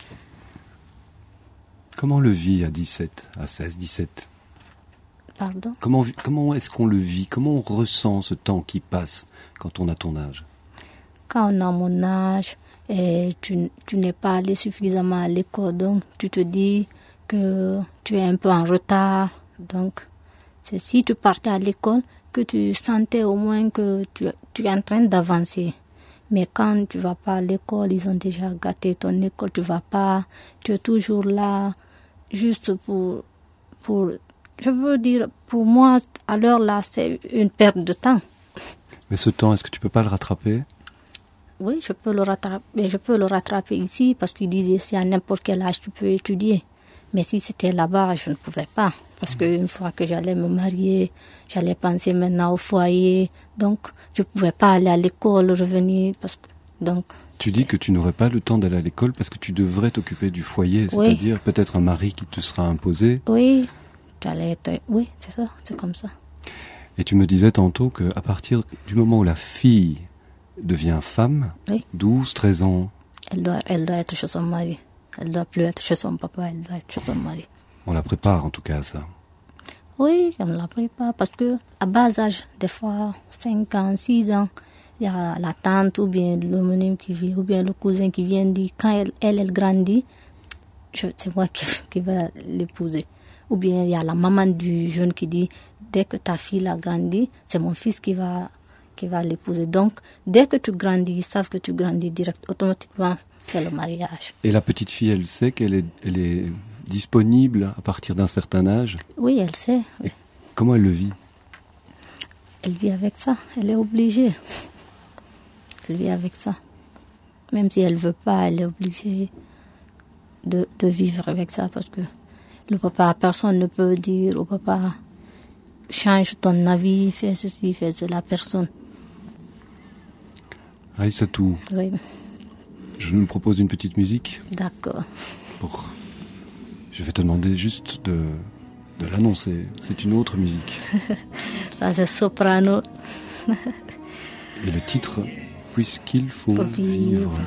Comment on le vit à dix-sept, à seize, dix-sept? Pardon? Comment, comment est-ce qu'on le vit? Comment on ressent ce temps qui passe quand on a ton âge? Quand on a mon âge et tu, tu n'es pas allé suffisamment à l'école, donc tu te dis que tu es un peu en retard. Donc, c'est si tu partais à l'école que tu sentais au moins que tu, tu es en train d'avancer. Mais quand tu vas pas à l'école, ils ont déjà gâté ton école, tu vas pas, tu es toujours là, juste pour, pour, je veux dire, pour moi, à l'heure là, c'est une perte de temps. Mais ce temps, est-ce que tu peux pas le rattraper? Oui, je peux le rattraper, je peux le rattraper ici, parce qu'ils disent ici, à n'importe quel âge, tu peux étudier. Mais si c'était là-bas, je ne pouvais pas. Parce qu'une fois que j'allais me marier, j'allais penser maintenant au foyer. Donc, je ne pouvais pas aller à l'école, revenir. Parce que, donc, tu dis que tu n'aurais pas le temps d'aller à l'école parce que tu devrais t'occuper du foyer, oui. C'est-à-dire peut-être un mari qui te sera imposé. Oui, j'allais être... Oui, c'est ça, c'est comme ça. Et tu me disais tantôt qu'à partir du moment où la fille devient femme, oui. douze, treize ans... Elle doit, elle doit être chez son mari. Elle ne doit plus être chez son papa, elle doit être chez son mari. On la prépare en tout cas à ça. Oui, on la prépare parce que à bas âge, des fois cinq ans, six ans, il y a la tante ou bien l'homonyme qui vient, ou bien le cousin qui vient dire quand elle, elle, elle grandit, je, c'est moi qui, qui vais l'épouser. Ou bien il y a la maman du jeune qui dit dès que ta fille a grandi, c'est mon fils qui va, qui va l'épouser. Donc dès que tu grandis, ils savent que tu grandis direct, automatiquement. C'est le mariage. Et la petite fille, elle sait qu'elle est, elle est disponible à partir d'un certain âge? Oui, elle sait. Oui. Comment elle le vit? Elle vit avec ça. Elle est obligée. Elle vit avec ça. Même si elle ne veut pas, elle est obligée de, de vivre avec ça parce que le papa, personne ne peut dire au papa change ton avis, fais ceci, fais cela, personne. Aïssatou. Oui. Je nous propose une petite musique. D'accord. Pour... Je vais te demander juste de, de l'annoncer. C'est une autre musique. Ça, c'est soprano. Et le titre, Puisqu'il faut, faut vivre. vivre.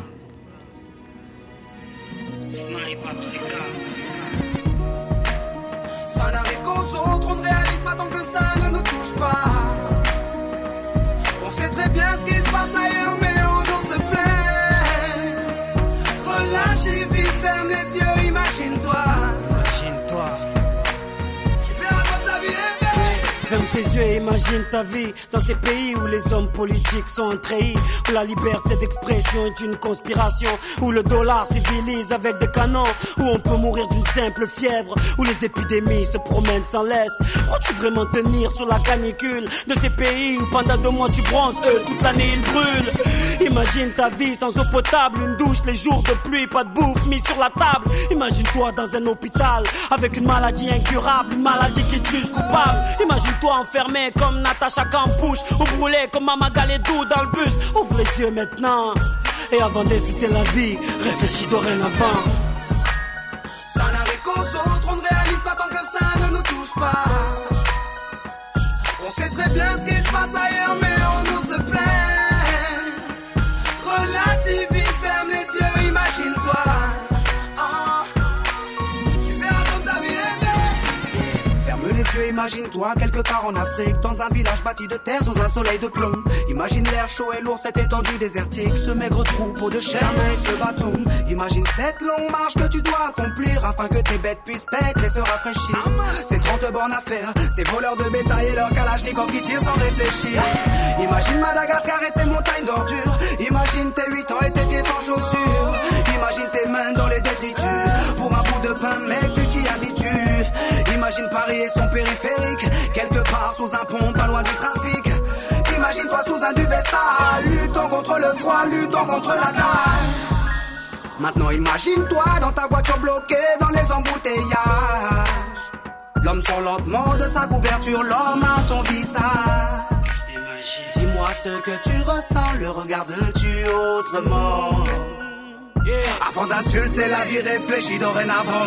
Ça n'arrive qu'aux autres, on ne réalise pas tant que ça ne nous touche pas. On sait très bien ce qui se passe ailleurs, mais on se plaît. Relâche les vies, ferme les yeux, imagine-toi. Imagine-toi. Tu verras quand ta vie est belle. Ferme tes yeux et imagine ta vie dans ces pays où les hommes politiques sont trahis, où la liberté d'expression est une conspiration, où le dollar civilise avec des canons, où on peut mourir d'une simple fièvre, où les épidémies se promènent sans laisse. Crois-tu vraiment tenir sous la canicule de ces pays où pendant deux mois tu bronzes, eux toute l'année ils brûlent? Imagine ta vie sans eau potable, une douche les jours de pluie, pas de bouffe mise sur la table. Imagine-toi dans un hôpital avec une maladie incurable, une maladie qui te juge coupable. Imagine-toi enfermé comme Natacha Campouche, ou brûlé comme Mama Galedou dans le bus. Ouvre les yeux maintenant, et avant d'insulter la vie, réfléchis dorénavant. Ça n'arrive yeux, imagine-toi quelque part en Afrique, dans un village bâti de terre sous un soleil de plomb. Imagine l'air chaud et lourd, cette étendue désertique, ce maigre troupeau de chair et ce bâton. Imagine cette longue marche que tu dois accomplir afin que tes bêtes puissent paître et se rafraîchir. Ces trente bornes à faire, ces voleurs de bétail et leurs kalachnikov qui tirent sans réfléchir. Imagine Madagascar et ses montagnes d'ordures. Imagine tes huit ans et tes pieds sans chaussures. Imagine tes mains dans les détritus. Pour un bout de pain, mec, tu t'y habitues. Imagine Paris et son périphérique, quelque part sous un pont, pas loin du trafic. Imagine-toi sous un duvet sale, luttant contre le froid, luttant contre la dalle. Maintenant imagine-toi dans ta voiture bloquée dans les embouteillages. L'homme sort lentement de sa couverture, l'homme à ton visage. Dis-moi ce que tu ressens, le regardes-tu autrement? Avant d'insulter la vie, réfléchis dorénavant.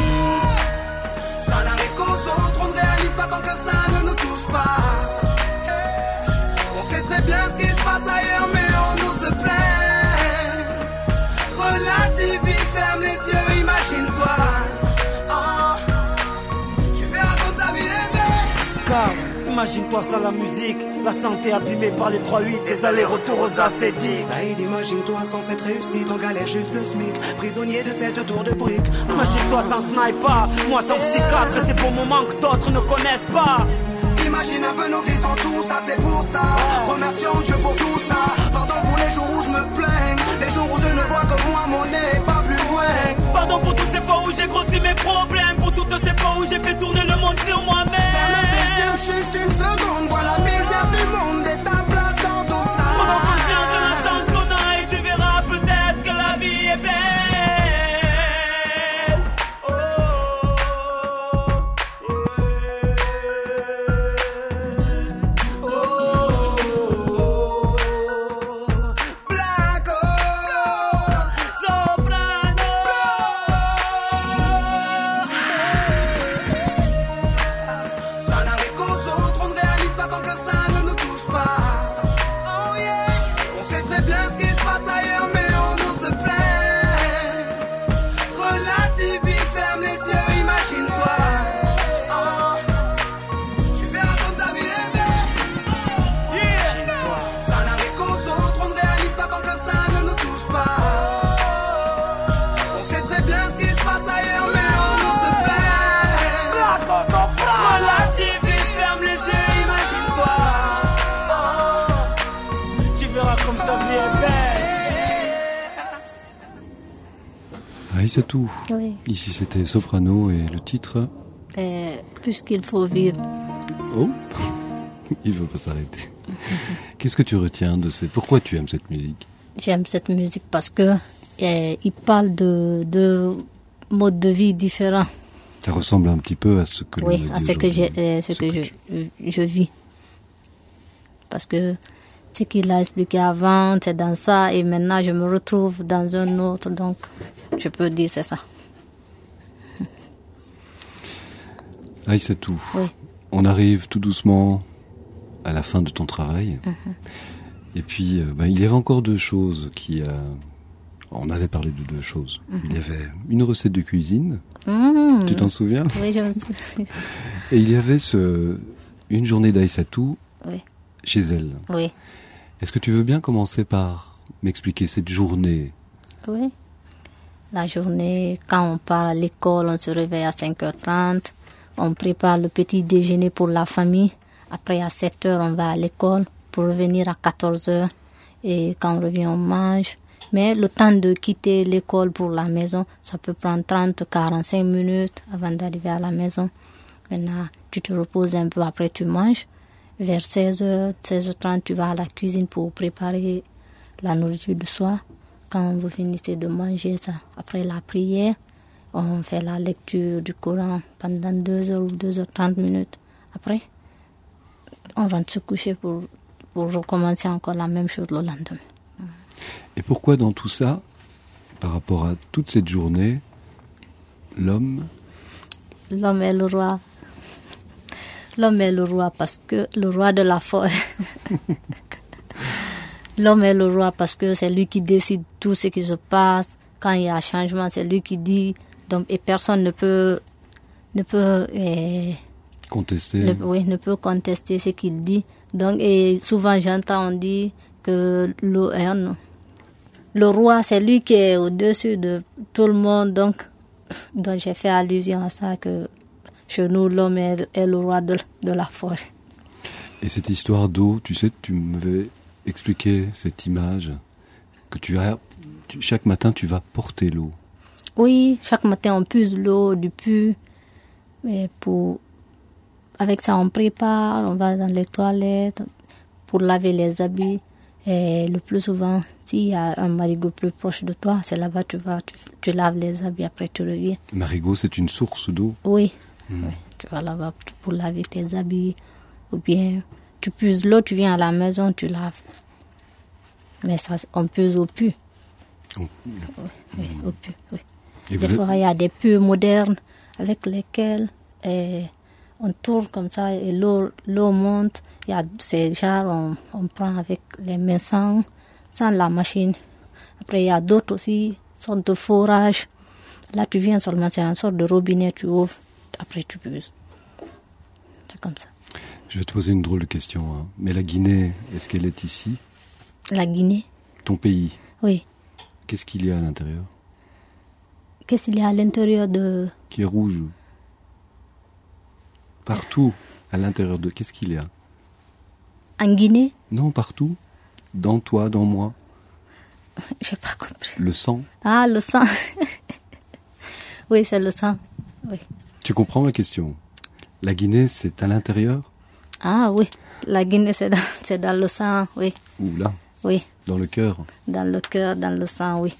Ça n'arrive qu'aux autres, on ne réalise pas tant que ça ne nous touche pas. On sait très bien ce qui se passe ailleurs, mais on nous se plaint. Relativise, ferme les yeux, imagine-toi. Oh, tu verras quand ta vie est belle. Car imagine-toi sans la musique, la santé abîmée par les trois huit, les allers-retours aux acédiques. Saïd, imagine-toi sans cette réussite, en galère juste le SMIC, prisonnier de cette tour de briques. Imagine-toi sans sniper, moi sans psychiatre, et ces bons moments que d'autres ne connaissent pas. Imagine un peu nos vies sans tout ça, c'est pour ça. Remercions Dieu pour tout ça. Pardon pour les jours où je me plains, les jours où je ne vois que moi, mon nez, pas plus loin. Pardon pour toutes ces fois où j'ai grossi mes problèmes, pour toutes ces fois où j'ai fait tourner le monde sur moi-même. Ferme tes yeux juste une seconde, vois la misère du monde et ta place dans tout ça. Prends conscience de la chance qu'on a et tu verras peut-être que la vie est belle. Aïssatou, oui. Ici c'était Soprano et le titre euh, Puisqu'il faut vivre. Oh, il ne veut pas s'arrêter. Qu'est-ce que tu retiens de ces... Pourquoi tu aimes cette musique? J'aime cette musique parce que euh, il parle de, de modes de vie différents. Ça ressemble un petit peu à ce que oui, à ce que, j'ai, euh, ce ce que, que je, tu... je vis. Parce que ce qu'il a expliqué avant, c'est dans ça, et maintenant je me retrouve dans un autre, donc je peux dire c'est ça. Aïssatou, oui. On arrive tout doucement à la fin de ton travail. Mm-hmm. Et puis, euh, bah, il y avait encore deux choses qui... Euh, on avait parlé de deux choses. Mm-hmm. Il y avait une recette de cuisine, mm-hmm. Tu t'en souviens? Oui, je me souviens. Et il y avait ce, une journée d'Aïssatou oui. chez elle. Oui. Est-ce que tu veux bien commencer par m'expliquer cette journée? Oui. La journée, quand on part à l'école, on se réveille à cinq heures trente. On prépare le petit déjeuner pour la famille. Après, à sept heures, on va à l'école pour revenir à quatorze heures. Et quand on revient, on mange. Mais le temps de quitter l'école pour la maison, ça peut prendre trente à quarante-cinq minutes avant d'arriver à la maison. Maintenant, tu te reposes un peu, après tu manges. Vers seize heures, seize heures trente, tu vas à la cuisine pour préparer la nourriture du soir. Quand vous finissez de manger ça, après la prière, on fait la lecture du Coran pendant deux heures ou deux heures trente minutes. Après, on rentre se coucher pour, pour recommencer encore la même chose le lendemain. Et pourquoi dans tout ça, par rapport à toute cette journée, l'homme... L'homme est le roi. L'homme est le roi parce que le roi de la forêt. L'homme est le roi parce que c'est lui qui décide tout ce qui se passe. Quand il y a un changement, c'est lui qui dit. Donc, et personne ne peut, ne peut eh, Contester. Ne, oui, ne peut contester ce qu'il dit. Donc, et souvent j'entends on dit que le, euh, le roi, c'est lui qui est au-dessus de tout le monde. Donc, donc j'ai fait allusion à ça, que chez nous, l'homme est, est le roi de, de la forêt. Et cette histoire d'eau, tu sais, tu m'avais expliqué cette image que tu as, tu, chaque matin tu vas porter l'eau. Oui, chaque matin on puise l'eau du puits. Et pour, avec ça on prépare, on va dans les toilettes pour laver les habits. Et le plus souvent, s'il y a un marigot plus proche de toi, c'est là-bas tu vas, tu, tu laves les habits, après tu reviens. Marigot, c'est une source d'eau? Oui, mmh. oui, tu vas là-bas pour laver tes habits, ou bien tu puises l'eau, tu viens à la maison, tu laves. Mais ça, on puise au puits. Oh. Oui, oui, au puits, oui. Et des vous fois, il y a des puits modernes avec lesquels eh, on tourne comme ça et l'eau, l'eau monte. Il y a ces jarres, on, on prend avec les mains sans, sans la machine. Après, il y a d'autres aussi, sortes de forages. Là, tu viens seulement, c'est une sorte de robinet, tu ouvres, après tu puises. C'est comme ça. Je vais te poser une drôle de question. Hein. Mais la Guinée, est-ce qu'elle est ici? La Guinée? Ton pays? Oui. Qu'est-ce qu'il y a à l'intérieur? Qu'est-ce qu'il y a à l'intérieur de... Qui est rouge? Partout, à l'intérieur de... Qu'est-ce qu'il y a? En Guinée? Non, partout. Dans toi, dans moi. J'ai pas compris. Le sang. Ah, le sang. Oui, c'est le sang. Oui. Tu comprends ma question? La Guinée, c'est à l'intérieur? Ah oui, la Guinée, c'est dans, c'est dans le sang, oui. Ou là? Oui. Dans le cœur? Dans le cœur, dans le sang, oui.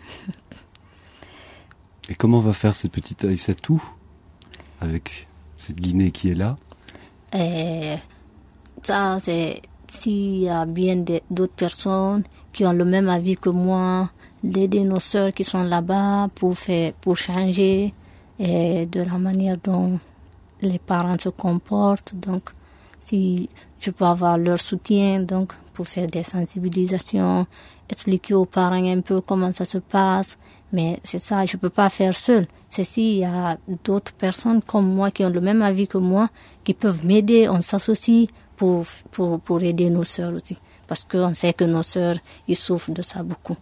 Et comment va faire cette petite Aïssatou avec cette Guinée qui est là? Et ça, c'est s'il y a bien de, d'autres personnes qui ont le même avis que moi, d'aider nos sœurs qui sont là-bas pour faire, pour changer et de la manière dont les parents se comportent. Donc, si je peux avoir leur soutien, donc pour faire des sensibilisations, expliquer aux parents un peu comment ça se passe. Mais c'est ça, je ne peux pas faire seul. C'est s'il y a d'autres personnes comme moi qui ont le même avis que moi, qui peuvent m'aider, on s'associe pour, pour, pour aider nos sœurs aussi. Parce qu'on sait que nos sœurs, ils souffrent de ça beaucoup.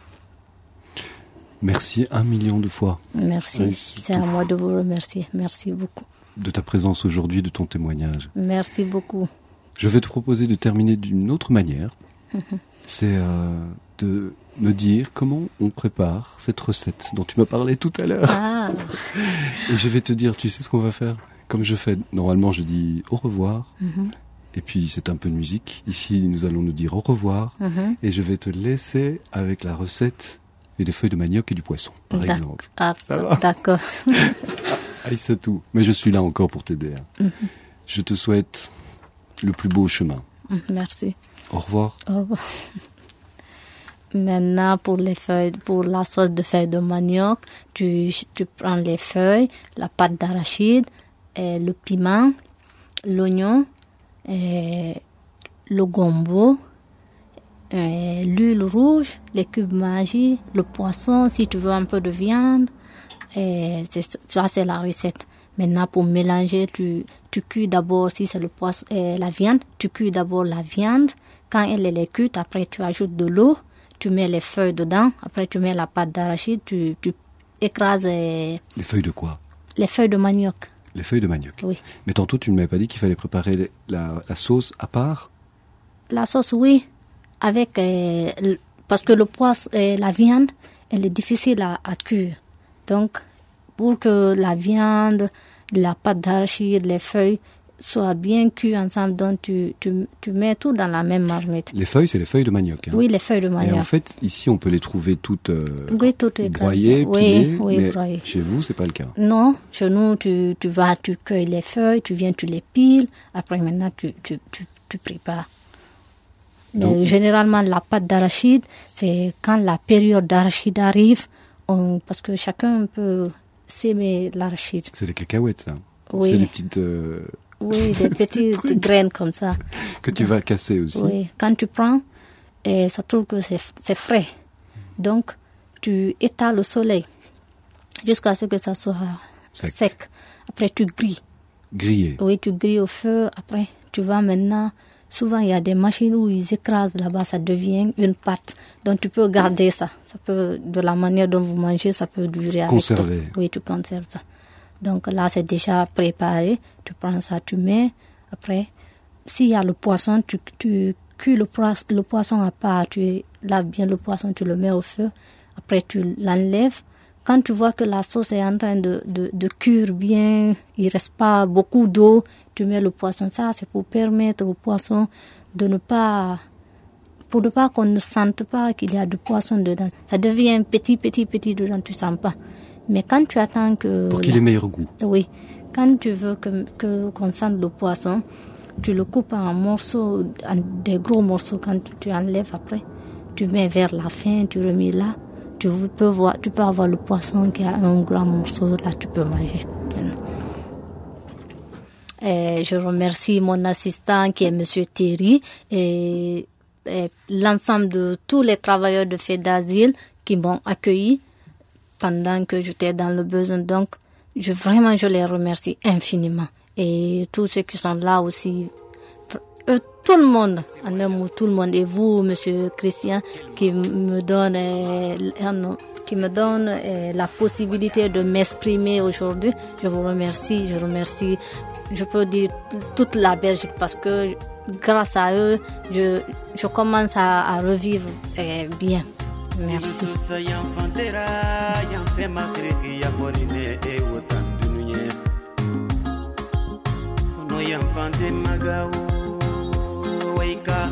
Merci un million de fois. Merci, oui, c'est à moi de vous remercier. Merci beaucoup. De ta présence aujourd'hui, de ton témoignage. Merci beaucoup. Je vais te proposer de terminer d'une autre manière. Mm-hmm. C'est euh, de me dire comment on prépare cette recette dont tu m'as parlé tout à l'heure. Ah. Et je vais te dire, tu sais ce qu'on va faire? Comme je fais, normalement je dis au revoir. Mm-hmm. Et puis c'est un peu de musique. Ici, nous allons nous dire au revoir. Mm-hmm. Et je vais te laisser avec la recette et des feuilles de manioc et du poisson, par D'ac- exemple. Ah, ça va? D'accord. Ah, c'est tout. Mais je suis là encore pour t'aider. Hein. Mm-hmm. Je te souhaite le plus beau chemin. Merci. Au revoir. Au revoir. Maintenant, pour les feuilles, pour la sauce de feuilles de manioc, tu, tu prends les feuilles, la pâte d'arachide, et le piment, l'oignon, et le gombo, et l'huile rouge, les cubes Maggi, le poisson, si tu veux un peu de viande. Et c'est, ça, c'est la recette. Maintenant, pour mélanger, tu, tu cuis d'abord, si c'est le poisson, euh, la viande, tu cuis d'abord la viande. Quand elle est cuite, après tu ajoutes de l'eau, tu mets les feuilles dedans, après tu mets la pâte d'arachide, tu, tu écrases... Euh, les feuilles de quoi? Les feuilles de manioc. Les feuilles de manioc. Oui. Mais tantôt, tu ne m'avais pas dit qu'il fallait préparer la, la sauce à part? La sauce, oui, avec... Euh, parce que le poisson, euh, la viande, elle est difficile à, à cuire. Donc, pour que la viande, la pâte d'arachide, les feuilles soient bien cuites ensemble, donc tu, tu, tu mets tout dans la même marmite. Les feuilles, c'est les feuilles de manioc. Hein. Oui, les feuilles de manioc. Et en fait, ici, on peut les trouver toutes euh, oui, toutes broyées, oui, pilées, oui, mais broyées. Chez vous, c'est pas le cas. Non, chez nous, tu, tu vas, tu cueilles les feuilles, tu viens, tu les piles, après maintenant, tu, tu, tu, tu prépares. Mais donc, généralement, la pâte d'arachide, c'est quand la période d'arachide arrive, on, parce que chacun peut s'aimer l'arachide. C'est les cacahuètes, ça. Oui. C'est les petites... Euh... Oui, des petites graines comme ça. Que tu donc, vas casser aussi. Oui, quand tu prends, et ça trouve que c'est, c'est frais. Donc, tu étales au soleil jusqu'à ce que ça soit sec. sec. Après, tu grilles. griller. Oui, tu grilles au feu. Après, tu vas maintenant... Souvent, il y a des machines où ils écrasent là-bas, ça devient une pâte. Donc, tu peux garder ça. Ça peut, de la manière dont vous mangez, ça peut durer avec toi. Conserver. Oui, tu conserves ça. Donc là, c'est déjà préparé. Tu prends ça, tu mets. Après, s'il y a le poisson, tu, tu cuis le, poisson, le poisson à part. Tu laves bien le poisson, tu le mets au feu. Après, tu l'enlèves. Quand tu vois que la sauce est en train de, de, de cuire bien, il ne reste pas beaucoup d'eau, tu mets le poisson. Ça, c'est pour permettre au poisson de ne pas... Pour ne pas qu'on ne sente pas qu'il y a du poisson dedans. Ça devient petit, petit, petit dedans, tu ne sens pas. Mais quand tu attends que... Pour qu'il ait meilleur goût. Oui. Quand tu veux que, que, qu'on sente le poisson, tu le coupes en morceaux, en des gros morceaux. Quand tu, tu enlèves après, tu mets vers la fin, tu remets là. Tu peux voir, tu peux avoir le poisson qui a un grand morceau, là tu peux manger. Et je remercie mon assistant qui est Monsieur Thierry et, et l'ensemble de tous les travailleurs de Fête d'Asile qui m'ont accueilli pendant que j'étais dans le besoin. Donc, je, vraiment, je les remercie infiniment. Et tous ceux qui sont là aussi, eux, tout le monde, en un mot, tout le monde, et vous, Monsieur Christian, qui me donne, euh, qui me donne euh, la possibilité de m'exprimer aujourd'hui, je vous remercie, je remercie, je peux dire toute la Belgique, parce que grâce à eux, je, je commence à, à revivre euh, bien. Merci. Waika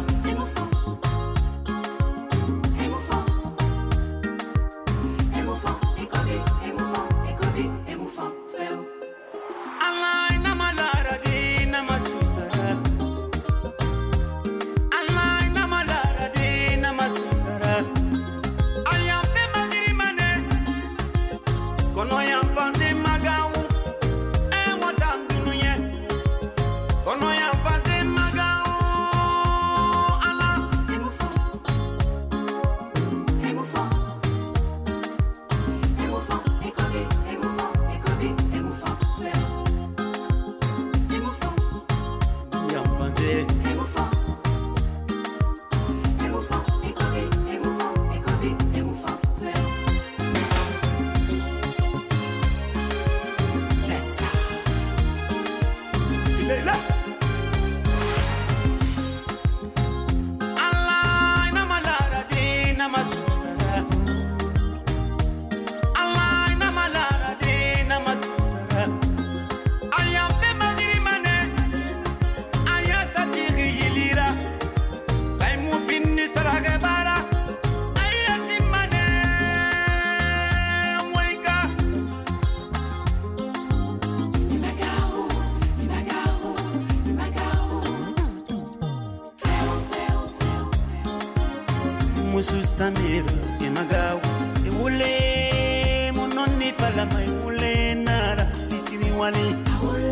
Musu Samir imagao ule mononi fala mai ule nara fisiri wali ule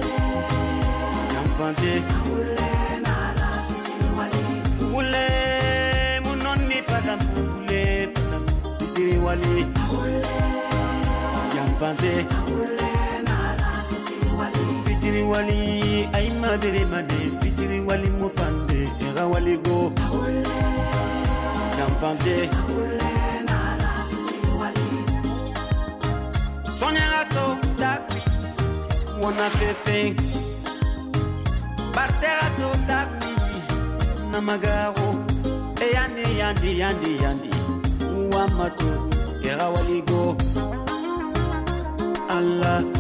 namfante ule nara fisiri wali ule mononi fala ule fala fisiri wali ule namfante ule nara fisiri wali fisiri wali ay madere mane fisiri wali mofande era wali go ule Jamfante Sonia so takwi Wana fefe Bartera so takwi Namagaro E yandi yandi yandi yandi Uwamato Era waligo Allah